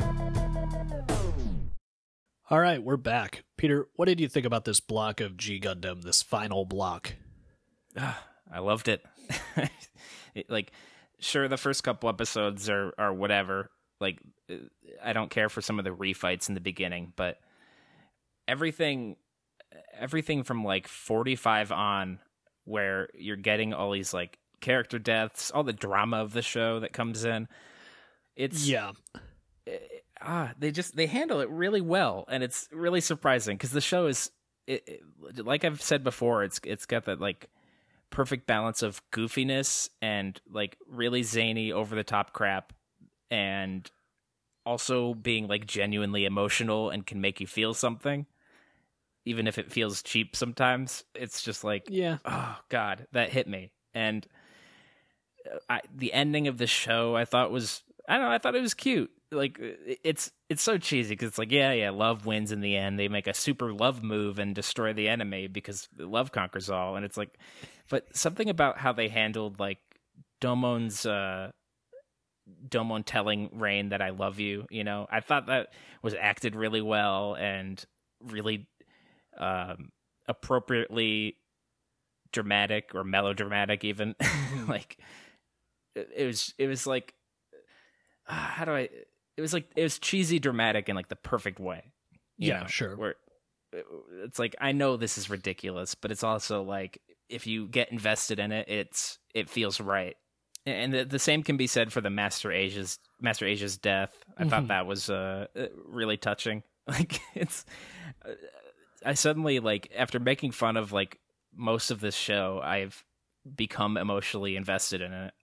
All right, we're back. Peter, what did you think about this block of G Gundam, this final block? I loved it. it. Like, sure, the first couple episodes are, are whatever. Like, I don't care for some of the refights in the beginning, but everything, everything from like forty-five on, where you're getting all these like character deaths, all the drama of the show that comes in. It's yeah. It, ah, they just they handle it really well, and it's really surprising because the show is, it, it, like I've said before, it's it's got that like perfect balance of goofiness and like really zany, over the top crap, and also being like genuinely emotional and can make you feel something, even if it feels cheap sometimes. It's just like, yeah, oh god, that hit me. And I, the ending of the show I thought was I don't know. I thought it was cute. Like it's it's so cheesy because it's like yeah yeah love wins in the end. They make a super love move and destroy the enemy because love conquers all. And it's like, but something about how they handled like Domon's uh, Domon telling Rain that I love you. You know, I thought that was acted really well and really um, appropriately dramatic or melodramatic even. Like it was it was like uh, how do I it was like it was cheesy dramatic in like the perfect way. Yeah, know, sure. Where it's like I know this is ridiculous, but it's also like if you get invested in it, it's it feels right. And the, the same can be said for the Master Asia's Master Asia's death. I mm-hmm. thought that was uh, really touching. Like it's uh, I suddenly like after making fun of like most of this show, I've become emotionally invested in it.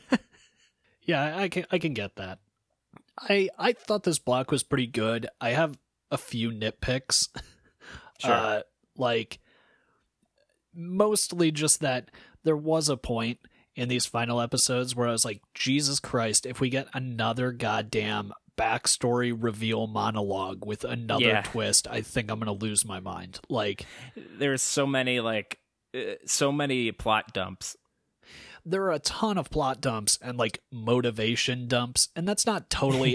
Yeah, I can I can get that. I I thought this block was pretty good. I have a few nitpicks. Sure. Uh, like mostly just that there was a point in these final episodes where I was like, Jesus Christ, if we get another goddamn backstory reveal monologue with another yeah. twist, I think I'm gonna lose my mind. Like there's so many like uh, so many plot dumps. There are a ton of plot dumps and like motivation dumps, and that's not totally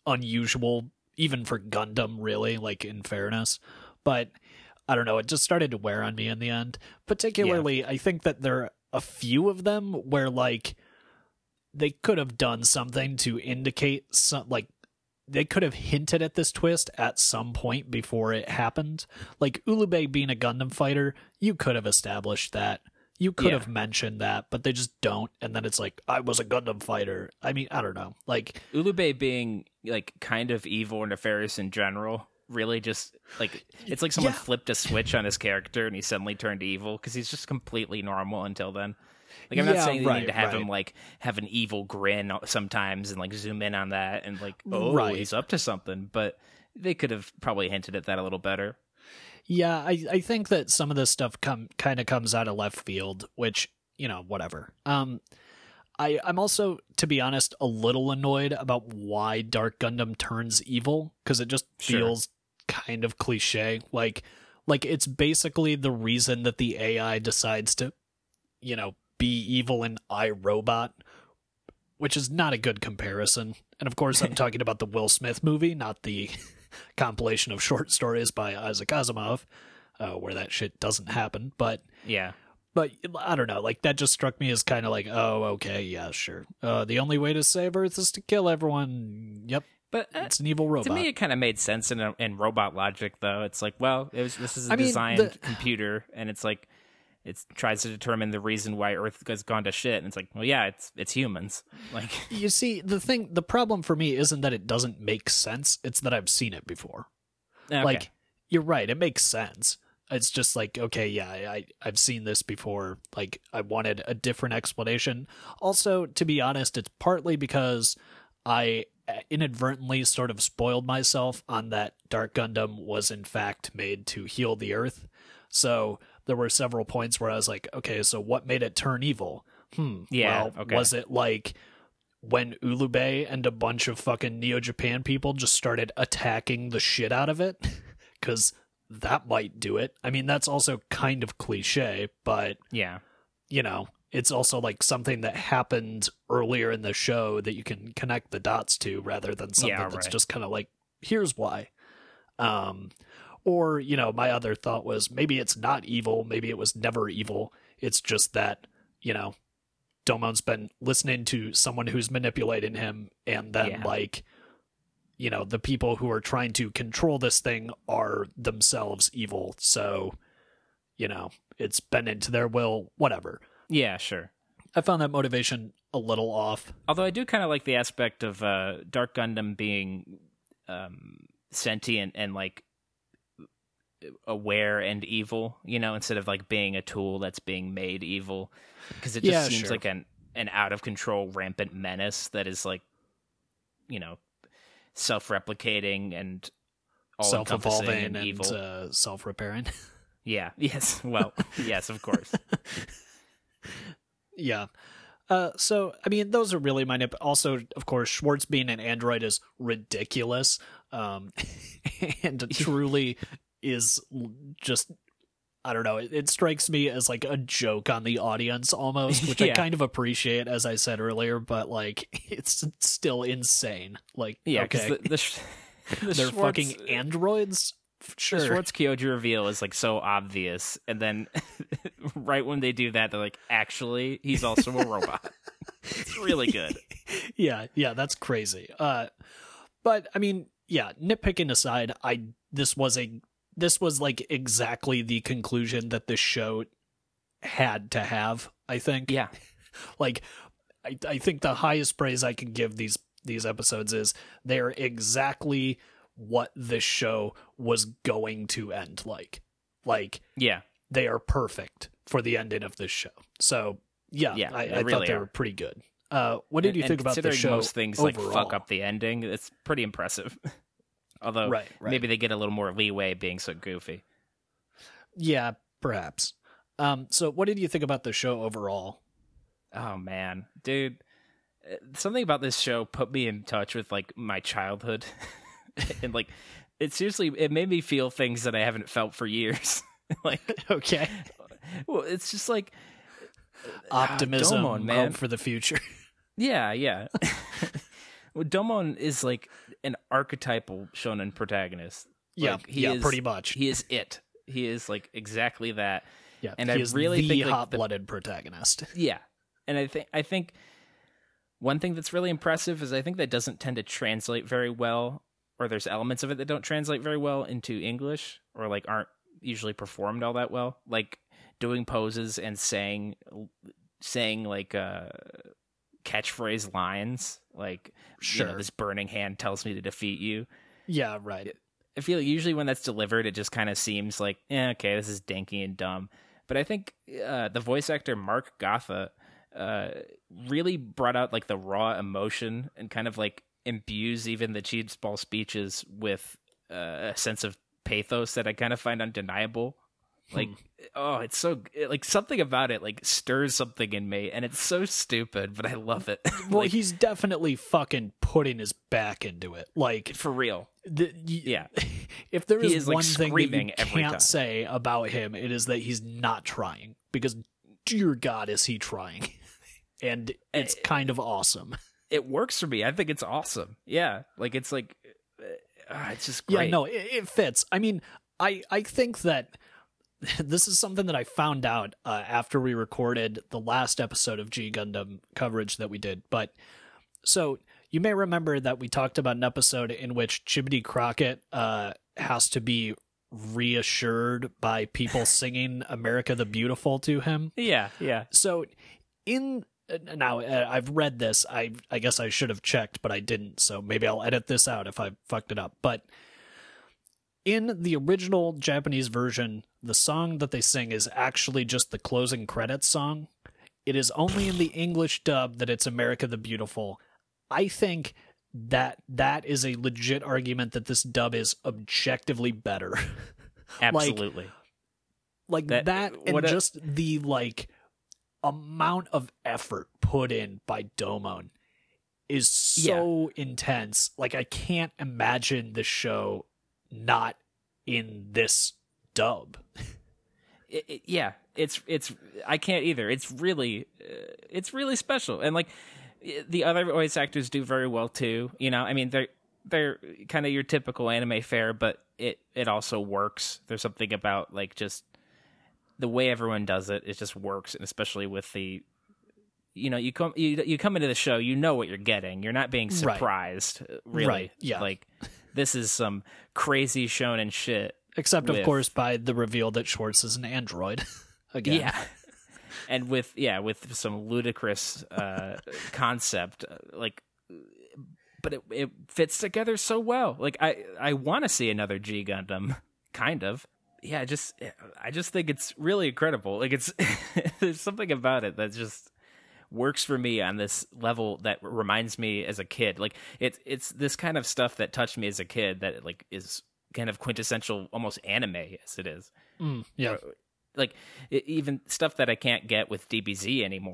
unusual even for Gundam, really, like in fairness. But I don't know, it just started to wear on me in the end. Particularly, yeah. I think that there are a few of them where like they could have done something to indicate some, like they could have hinted at this twist at some point before it happened. Like Ulube being a Gundam fighter, you could have established that. You could yeah. have mentioned that, but they just don't. And then it's like, I was a Gundam fighter. I mean, I don't know. Like Ulube being like kind of evil or nefarious in general, really just like it's like someone yeah. flipped a switch on his character and he suddenly turned evil because he's just completely normal until then. Like I'm yeah, not saying right, you need to have right. him like have an evil grin sometimes and like zoom in on that and like oh right. he's up to something, but they could have probably hinted at that a little better. Yeah, I, I think that some of this stuff come kind of comes out of left field, which, you know, whatever. Um, I, I'm also, to be honest, a little annoyed about why Dark Gundam turns evil, because it just feels sure. kind of cliche. Like, like it's basically the reason that the A I decides to, you know, be evil in iRobot, which is not a good comparison. And of course, I'm talking about the Will Smith movie, not the compilation of short stories by Isaac Asimov, uh, where that shit doesn't happen. But yeah, but I don't know. Like that just struck me as kind of like, oh, okay, yeah, sure. Uh, the only way to save Earth is to kill everyone. Yep. But uh, it's an evil robot. To me, it kind of made sense in in robot logic, though. It's like, well, it was, this is a I mean, designed the... computer, and it's like it tries to determine the reason why Earth has gone to shit, and it's like, well, yeah, it's it's humans. Like, you see, the thing, the problem for me isn't that it doesn't make sense; it's that I've seen it before. Okay. Like, you're right; it makes sense. It's just like, okay, yeah, I I've seen this before. Like, I wanted a different explanation. Also, to be honest, it's partly because I inadvertently sort of spoiled myself on that Dark Gundam was in fact made to heal the Earth. So there were several points where I was like, okay, so what made it turn evil? Hmm. Yeah. Well, okay. Was it like when Ulube and a bunch of fucking Neo-Japan people just started attacking the shit out of it? Because that might do it. I mean, that's also kind of cliche, but yeah, you know, it's also like something that happened earlier in the show that you can connect the dots to rather than something yeah, that's right. just kind of like, here's why. Um, or, you know, my other thought was maybe it's not evil. Maybe it was never evil. It's just that, you know, Domon's been listening to someone who's manipulating him, and then yeah. like, you know, the people who are trying to control this thing are themselves evil. So, you know, it's been into their will, whatever. Yeah, sure. I found that motivation a little off. Although I do kind of like the aspect of uh, Dark Gundam being um, sentient and like aware and evil, you know, instead of like being a tool that's being made evil, because it just yeah, seems sure. like an an out of control rampant menace that is like, you know, self-replicating and self-evolving and evil, and uh, self-repairing. Yeah. Yes. Well. Yes. Of course. Yeah. Uh, so, I mean, those are really my nip. Also, of course, Schwartz being an android is ridiculous, um, and truly is just, I don't know, it, it strikes me as like a joke on the audience almost, which Yeah. I kind of appreciate, as I said earlier, but like, it's still insane. Like, Yeah, because okay, the, the, sh- the they're Schwartz, fucking androids? Sure. The Schwartz Kyoji reveal is like so obvious, and then right when they do that, they're like, "Actually, he's also a robot." It's really good. yeah, yeah, that's crazy. Uh, but I mean, yeah, nitpicking aside, I this was a this was like exactly the conclusion that this show had to have. I think. Yeah, like, I I think the highest praise I can give these these episodes is they're exactly what this show was going to end like. Like, yeah, they are perfect for the ending of this show. So yeah, Yeah, I, they I thought really they are. were pretty good. Uh, what did you And think about the considering show? most things like overall? fuck up the ending, it's pretty impressive. Although Right, right. maybe they get a little more leeway being so goofy. Yeah, perhaps. Um, so what did you think about the show overall? Oh man, dude, uh, something about this show put me in touch with like my childhood, and like it seriously it made me feel things that I haven't felt for years. Like, Okay, well, it's just like optimism, Domon, man. hope for the future. yeah, yeah. Well, Domon is like an archetypal shonen protagonist. Yeah, Like, he yeah, is, pretty much. He is it. He is like exactly that. Yeah, and he I is really the think like, the hot-blooded protagonist. Yeah, and I think I think one thing that's really impressive is I think that doesn't tend to translate very well, or there's elements of it that don't translate very well into English, or like aren't usually performed all that well. Like doing poses and saying saying like uh, catchphrase lines, like you know, Sure. this burning hand tells me to defeat you. Yeah, right. I feel like usually when that's delivered, it just kind of seems like, eh, okay, this is dinky and dumb. But I think uh, the voice actor Mark Gotha uh, really brought out like the raw emotion and kind of like imbues even the cheeseball speeches with uh, a sense of pathos that I kind of find undeniable. Like, oh, it's so like something about it like stirs something in me, and it's so stupid, but I love it. Well, Like, he's definitely fucking putting his back into it. Like, for real. the, y- Yeah. if there He is, is, like, one thing that you screaming every can't time. say about him, it is that he's not trying. Because, dear God, is he trying? And it's Eh, kind of awesome. It works for me. I think it's awesome. Yeah, like it's like uh, it's just Yeah, great. no, it, it fits. I mean, I I think that this is something that I found out uh, after we recorded the last episode of G Gundam coverage that we did. But so you may remember that we talked about an episode in which Chimney Crockett uh, has to be reassured by people singing "America the Beautiful" to him. Yeah, yeah. So in now uh, I've read this. I I guess I should have checked, but I didn't. So maybe I'll edit this out if I fucked it up. But in the original Japanese version, the song that they sing is actually just the closing credits song. It is only in the English dub that it's America the Beautiful. I think that that is a legit argument that this dub is objectively better. Absolutely. Like that, That- and what a- just the like amount of effort put in by Domon is so intense. Like, I can't imagine the show not in this dub. It- it- yeah, it's it's I can't either. It's really uh, it's really special. And like i- the other voice actors do very well too. You know, I mean they're they're kind of your typical anime fare, but it it also works. There's something about like just the way everyone does it. It just works, and especially with the you know, you come you you come into the show, you know what you're getting. You're not being Right. surprised, really. Right, yeah. Like this is some crazy shonen shit. Except, of With- course, by the reveal that Schwartz is an android. Again. Yeah. And with yeah, with some ludicrous uh concept uh, like but it it fits together so well. Like I I want to see another G Gundam kind of. Yeah, just I just think it's really incredible. Like it's there's something about it that just works for me on this level that reminds me as a kid. Like it's it's this kind of stuff that touched me as a kid that like is kind of quintessential almost anime as it is. Mm, yeah. Like e- even stuff that I can't get with D B Z anymore.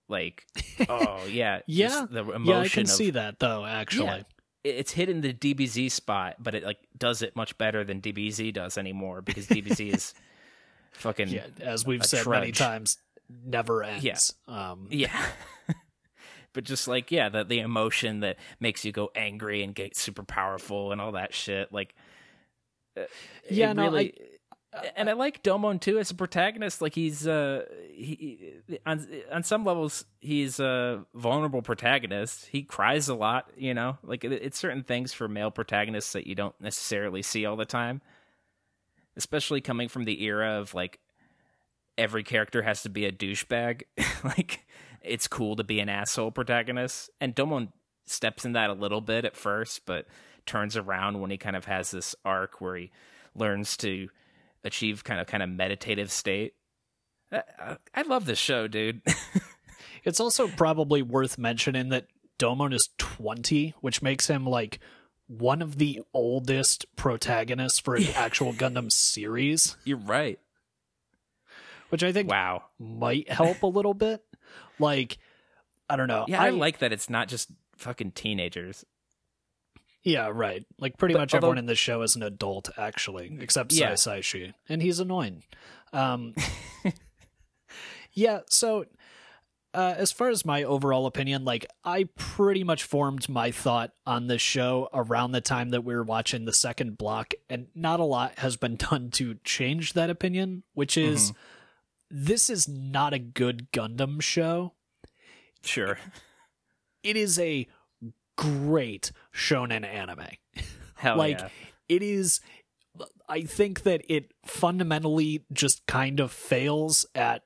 Like, oh yeah, yeah, just the emotion. Yeah, I can of, see that though. Actually, yeah, it's hitting the D B Z spot, but it like does it much better than D B Z does anymore because D B Z is fucking yeah, as we've a said trudge. many times, never ends. Yeah. Um, yeah. But just like, yeah, the, the emotion that makes you go angry and get super powerful and all that shit. Like, uh, yeah, it no, really, I, and I like Domon too as a protagonist. Like he's, uh, he, on, on some levels, he's a vulnerable protagonist. He cries a lot, you know, like it, it's certain things for male protagonists that you don't necessarily see all the time, especially coming from the era of like, every character has to be a douchebag. Like, it's cool to be an asshole protagonist. And Domon steps in that a little bit at first, but turns around when he kind of has this arc where he learns to achieve kind of kind of meditative state. I, I, I love this show, dude. It's also probably worth mentioning that Domon is twenty, which makes him like one of the oldest protagonists for an actual Gundam series. You're right. Which I think wow. might help a little bit. Like, I don't know. Yeah, I, I like that it's not just fucking teenagers. Yeah, right. Like, pretty But much although- everyone in this show is an adult, actually, except Yeah. Sai Saishi. And he's annoying. Um, yeah, so uh, as far as my overall opinion, like, I pretty much formed my thought on this show around the time that we were watching the second block, and not a lot has been done to change that opinion, which is... Mhm. This is not a good Gundam show. Sure. It is a great shonen anime. Hell like, yeah. it is. I think that it fundamentally just kind of fails at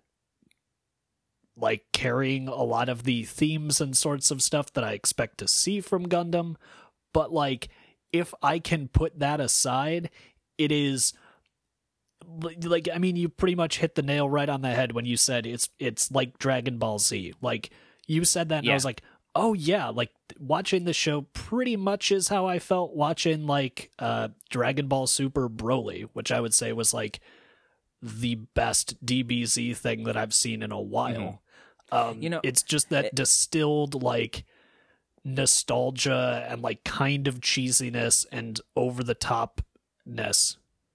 like carrying a lot of the themes and sorts of stuff that I expect to see from Gundam. But like, if I can put that aside, it is. Like, I mean, you pretty much hit the nail right on the head when you said it's it's like Dragon Ball Z. Like, you said that, and Yeah. I was like, oh yeah, like watching the show pretty much is how I felt watching like uh, Dragon Ball Super Broly, which I would say was like the best D B Z thing that I've seen in a while. Um, You know, it's just that it- distilled like nostalgia and like kind of cheesiness and over the topness.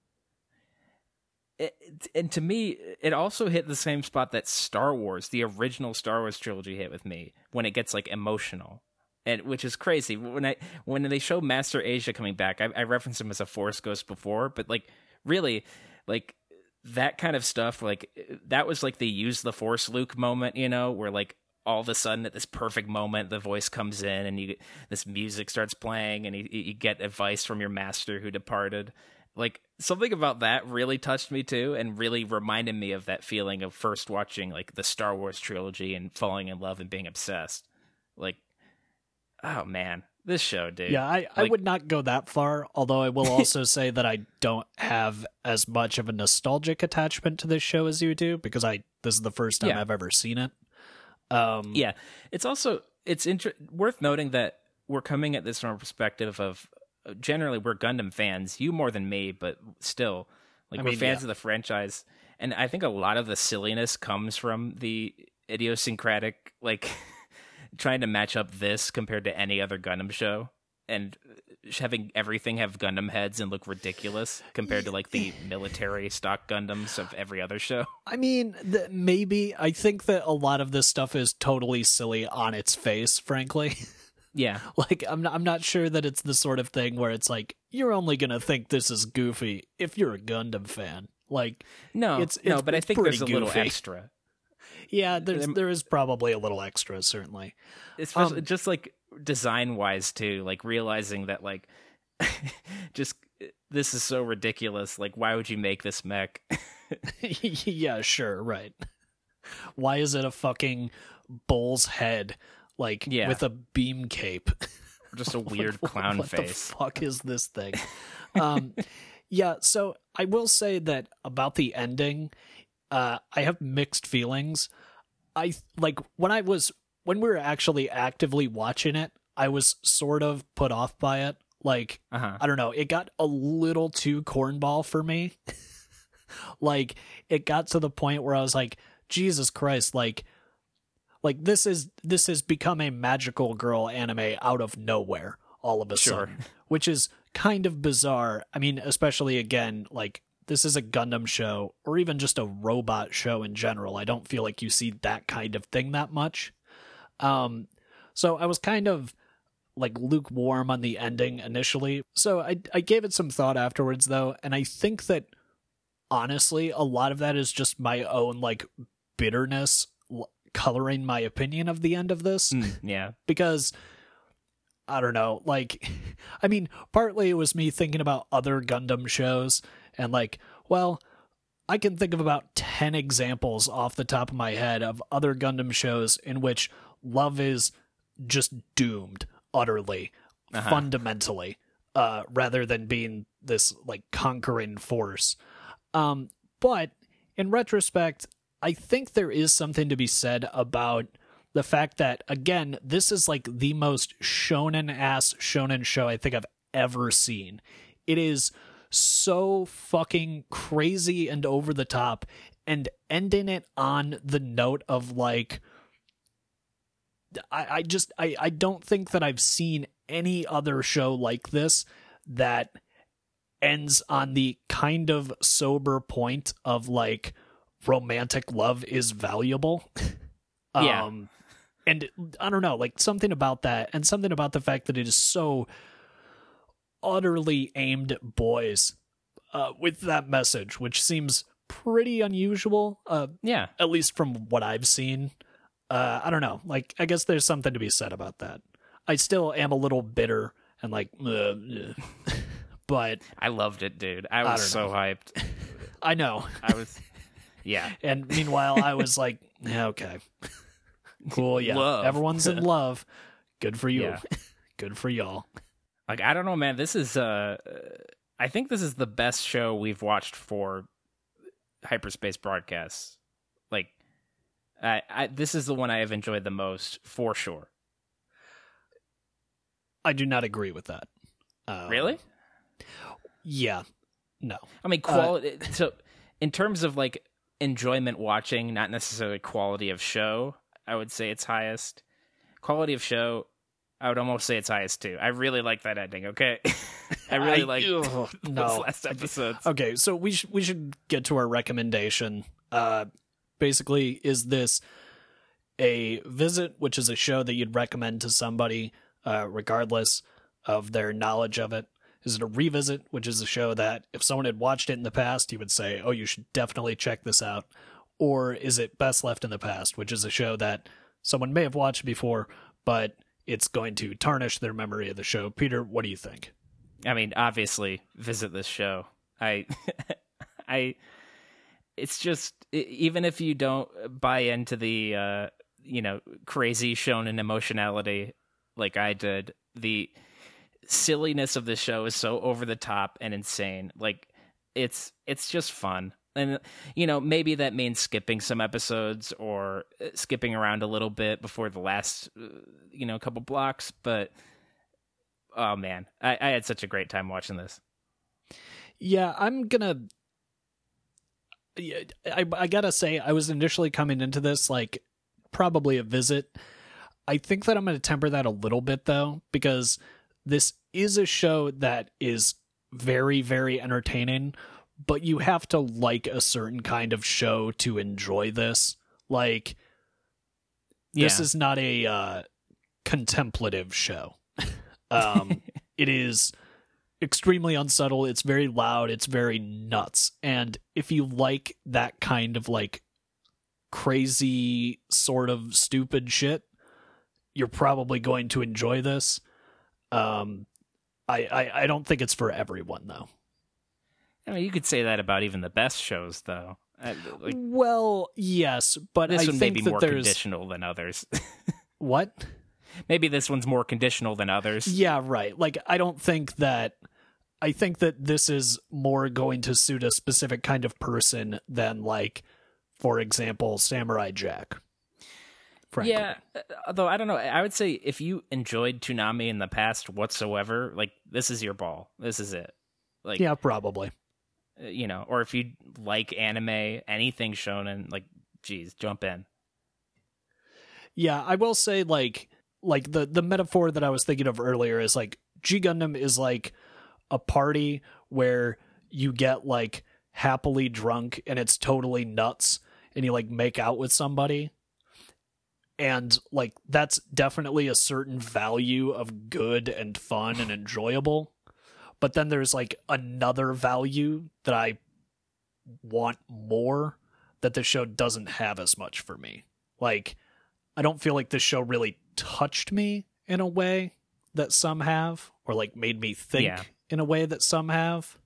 It, and to me, it also hit the same spot that Star Wars, the original Star Wars trilogy, hit with me when it gets like emotional, and which is crazy. When I when they show Master Asia coming back, I, I referenced him as a Force ghost before, but like really, like that kind of stuff, like that was like the use the Force Luke moment, you know, where like all of a sudden at this perfect moment the voice comes in and you this music starts playing and you, you get advice from your master who departed. Like, something about that really touched me too, and really reminded me of that feeling of first watching like the Star Wars trilogy and falling in love and being obsessed. Like, oh man, this show, dude. Yeah, I, I Like- would not go that far, although I will also say that I don't have as much of a nostalgic attachment to this show as you do, because I this is the first time Yeah. I've ever seen it. Um, Yeah, it's also it's inter- worth noting that we're coming at this from a perspective of generally we're Gundam fans, you more than me, but still, like I we're mean, fans yeah. of the franchise, and I think a lot of the silliness comes from the idiosyncratic, like trying to match up this compared to any other Gundam show, and having everything have Gundam heads and look ridiculous compared to like the military stock Gundams of every other show. I mean, th- maybe I think that a lot of this stuff is totally silly on its face, frankly. Yeah, Like, I'm not, I'm not sure that it's the sort of thing where it's like, you're only going to think this is goofy if you're a Gundam fan. Like, no, It's- no, it's- but I it's think there's a pretty little goofy. extra. yeah, there's There- there is probably a little extra, certainly. Especially Um, just like design wise too, like realizing that like just this is so ridiculous. Like, why would you make this mech? Yeah, sure, right. Why is it a fucking bull's head, like, Yeah. with a beam cape? Just a weird clown what face. the fuck is this thing? um, yeah, so I will say that about the ending, uh, I have mixed feelings. I like when I was when we were actually actively watching it, I was sort of put off by it. Like, Uh-huh. I don't know, it got a little too cornball for me. Like, it got to the point where I was like, Jesus Christ, like, Like this is this has become a magical girl anime out of nowhere all of a Sure. sudden, which is kind of bizarre. I mean, especially again, like this is a Gundam show or even just a robot show in general. I don't feel like you see that kind of thing that much. Um, so I was kind of like lukewarm on the ending initially. So I I gave it some thought afterwards though, and I think that honestly, a lot of that is just my own like bitterness l- coloring my opinion of the end of this. Mm, yeah. Because I don't know, like, I mean, partly it was me thinking about other Gundam shows and like, well, I can think of about ten examples off the top of my head of other Gundam shows in which love is just doomed utterly, Uh-huh. fundamentally, uh, rather than being this like conquering force. Um, but in retrospect, I think there is something to be said about the fact that, again, this is like the most shonen-ass shonen show I think I've ever seen. It is so fucking crazy and over the top, and ending it on the note of like, I, I just, I, I don't think that I've seen any other show like this that ends on the kind of sober point of like romantic love is valuable. Yeah. Um, and I don't know, like something about that and something about the fact that it is so utterly aimed at boys uh, with that message, which seems pretty unusual, uh, Yeah. at least from what I've seen. Uh, I don't know. Like, I guess there's something to be said about that. I still am a little bitter and like, uh, uh, but I loved it, dude. I I was don't so know. hyped. I know. I was, yeah. And meanwhile, I was like, yeah, okay, cool. Yeah. Love. Everyone's in love. Good for you. Yeah. Good for y'all. Like, I don't know, man. This is, uh, I think this is the best show we've watched for hyperspace broadcasts. Like, I, I, this is the one I have enjoyed the most, for sure. I do not agree with that. Um, Really? Yeah. No. I mean, quality. so, in terms of like enjoyment watching, not necessarily quality of show, I would say it's highest. Quality of show, I would almost say it's highest too. I really like that ending. Okay, I really like ugh, those no. last episodes. Okay, so we sh- we should get to our recommendation. Uh, basically, is this a visit, which is a show that you'd recommend to somebody, uh, regardless of their knowledge of it? Is it a revisit, which is a show that if someone had watched it in the past, you would say, oh, you should definitely check this out? Or is it best left in the past, which is a show that someone may have watched before, but it's going to tarnish their memory of the show? Peter, what do you think? I mean, obviously, visit this show. I, I, it's just e- even if you don't buy into the, uh, you know, crazy shonen emotionality like I did, the silliness of this show is so over the top and insane. Like, it's it's just fun. And, you know, maybe that means skipping some episodes or skipping around a little bit before the last, uh, you know, couple blocks. But, oh, man, I, I had such a great time watching this. Yeah, I'm gonna. Yeah, I I gotta say, I was initially coming into this like probably a visit. I think that I'm gonna temper that a little bit though, because this is a show that is very, very entertaining, but you have to like a certain kind of show to enjoy this. Like, this Yeah. is not a uh, contemplative show. Um, it is extremely unsubtle. It's very loud. It's very nuts. And if you like that kind of like crazy sort of stupid shit, you're probably going to enjoy this. Um, I, I, I don't think it's for everyone though. I mean, you could say that about even the best shows, though. I, like, Well, yes, but this I one may think be that more there's conditional than others. what? Maybe this one's more conditional than others. Yeah, right. Like, I don't think that. I think that this is more going to suit a specific kind of person than, like, for example, Samurai Jack. Frankly. Yeah, uh, although I don't know. I would say if you enjoyed Toonami in the past whatsoever, like, this is your ball. This is it. Like, Yeah, probably. uh, you know, or if you like anime, anything shonen, like, geez, jump in. Yeah, I will say, like, like the, the metaphor that I was thinking of earlier is, like, G Gundam is, like, a party where you get, like, happily drunk and it's totally nuts and you, like, make out with somebody. And, like, that's definitely a certain value of good and fun and enjoyable. But then there's, like, another value that I want more that the show doesn't have as much for me. Like, I don't feel like this show really touched me in a way that some have, or, like, made me think Yeah. in a way that some have.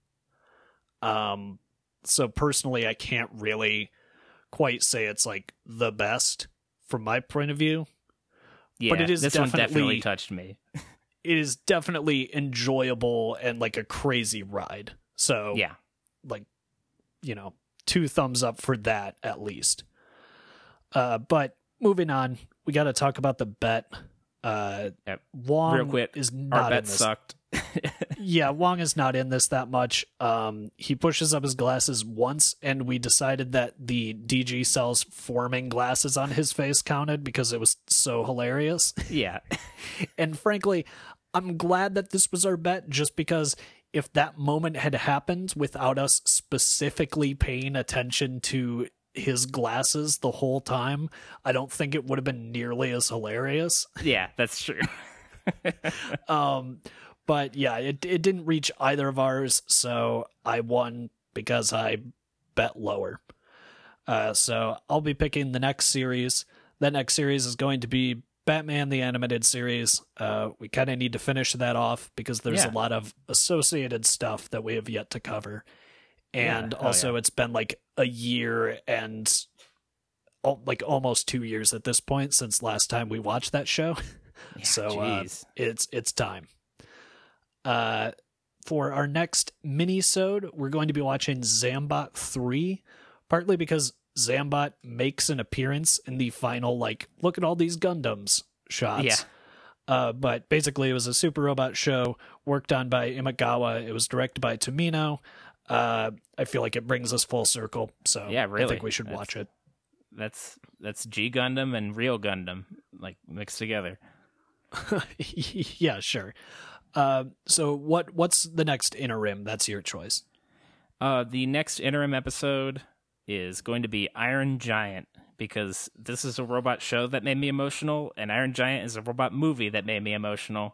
Um, so personally, I can't really quite say it's, like, the best from my point of view. Yeah, but it is this definitely, one definitely touched me. It is definitely enjoyable and, like, a crazy ride. So, Yeah. like, you know, two thumbs up for that at least. Uh, but moving on, we got to talk about the bet. Uh, Yep. Wong Real quick, is our not bet in this. sucked. Yeah, Wong is not in this that much. Um, he pushes up his glasses once, and we decided that the D G Cell's forming glasses on his face counted because it was so hilarious. Yeah. And frankly, I'm glad that this was our bet, just because if that moment had happened without us specifically paying attention to his glasses the whole time, I don't think it would have been nearly as hilarious. Yeah, that's true. Um, but yeah, it it didn't reach either of ours, so I won because I bet lower. Uh, so I'll be picking the next series. That next series is going to be Batman the Animated Series. Uh, we kind of need to finish that off because there's Yeah. a lot of associated stuff that we have yet to cover. And Yeah. Oh, also yeah. it's been like a year and al- like almost two years at this point since last time we watched that show. Yeah, so uh, jeez. it's it's time. Uh, for our next mini-sode, we're going to be watching Zambot three, partly because Zambot makes an appearance in the final, like, look at all these Gundams shots. Yeah. Uh, but basically, it was a super robot show worked on by Imagawa. It was directed by Tomino. Uh, I feel like it brings us full circle, so Yeah, I really. think we should That's- watch it. That's that's G Gundam and Real Gundam like mixed together. Yeah, sure. Uh, so what what's the next interim? That's your choice. Uh, the next interim episode is going to be Iron Giant, because this is a robot show that made me emotional, and Iron Giant is a robot movie that made me emotional.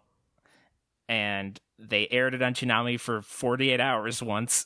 And they aired it on Toonami for forty-eight hours once.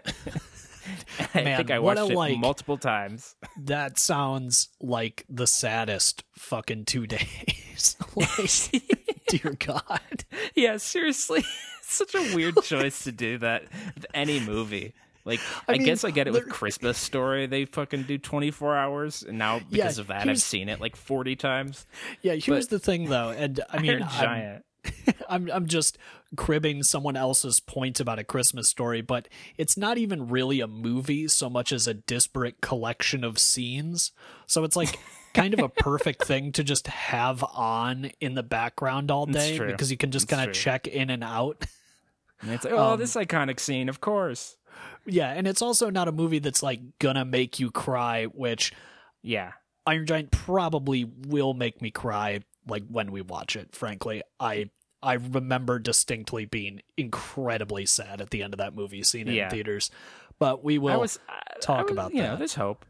I Man, think I what watched a, it like- multiple times. That sounds like the saddest fucking two days. Like, dear God. Yeah, seriously. It's such a weird choice to do that with any movie. Like, I I, mean, guess I get it with there- Christmas Story. They fucking do twenty-four hours, and now Yeah, because of that, I've here's- seen it like forty times. Yeah, here's But- the thing though, and I mean, Iron I'm, Giant. I'm I'm just cribbing someone else's point about A Christmas Story, but it's not even really a movie so much as a disparate collection of scenes. So it's like kind of a perfect thing to just have on in the background all It's day true. because you can just It's kind of true. check in and out. And it's like, oh, Um, this iconic scene, of course. Yeah, and it's also not a movie that's like gonna make you cry, which Yeah. Iron Giant probably will make me cry, like when we watch it. Frankly, I I remember distinctly being incredibly sad at the end of that movie, seeing it Yeah. in theaters. But we will I was I- talk I was- about you know, that. there's hope.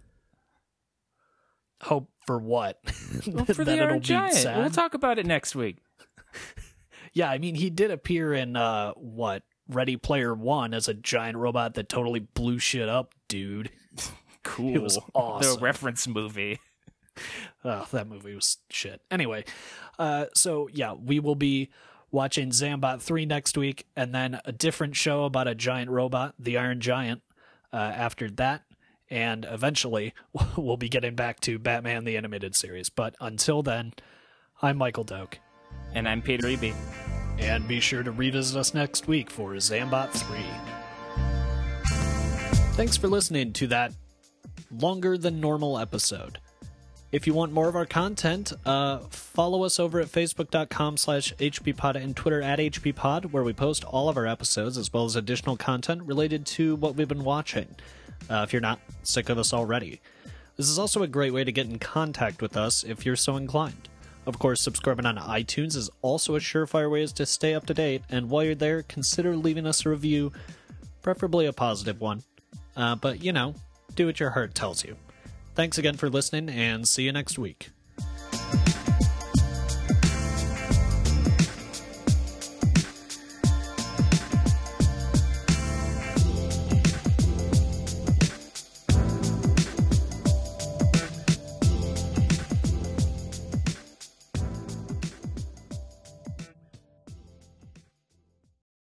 Hope for what? Well, for That the it'll Iron be Giant. sad? We'll talk about it next week. Yeah, I mean, he did appear in uh what Ready Player One as a giant robot that totally blew shit up, dude. Cool. It was awesome. The reference movie. Oh, that movie was shit. Anyway, uh, so yeah, we will be watching Zambot three next week, and then a different show about a giant robot, the Iron Giant, uh, after that. And eventually, we'll be getting back to Batman the Animated Series. But until then, I'm Michael Doak. And I'm Peter Eby. And be sure to revisit us next week for Zambot three. Thanks for listening to that longer than normal episode. If you want more of our content, uh, follow us over at facebook.com slash hppod and Twitter at hppod, where we post all of our episodes as well as additional content related to what we've been watching, uh, if you're not sick of us already. This is also a great way to get in contact with us if you're so inclined. Of course, subscribing on iTunes is also a surefire way to stay up to date, and while you're there, consider leaving us a review, preferably a positive one. Uh, but, you know, do what your heart tells you. Thanks again for listening, and see you next week.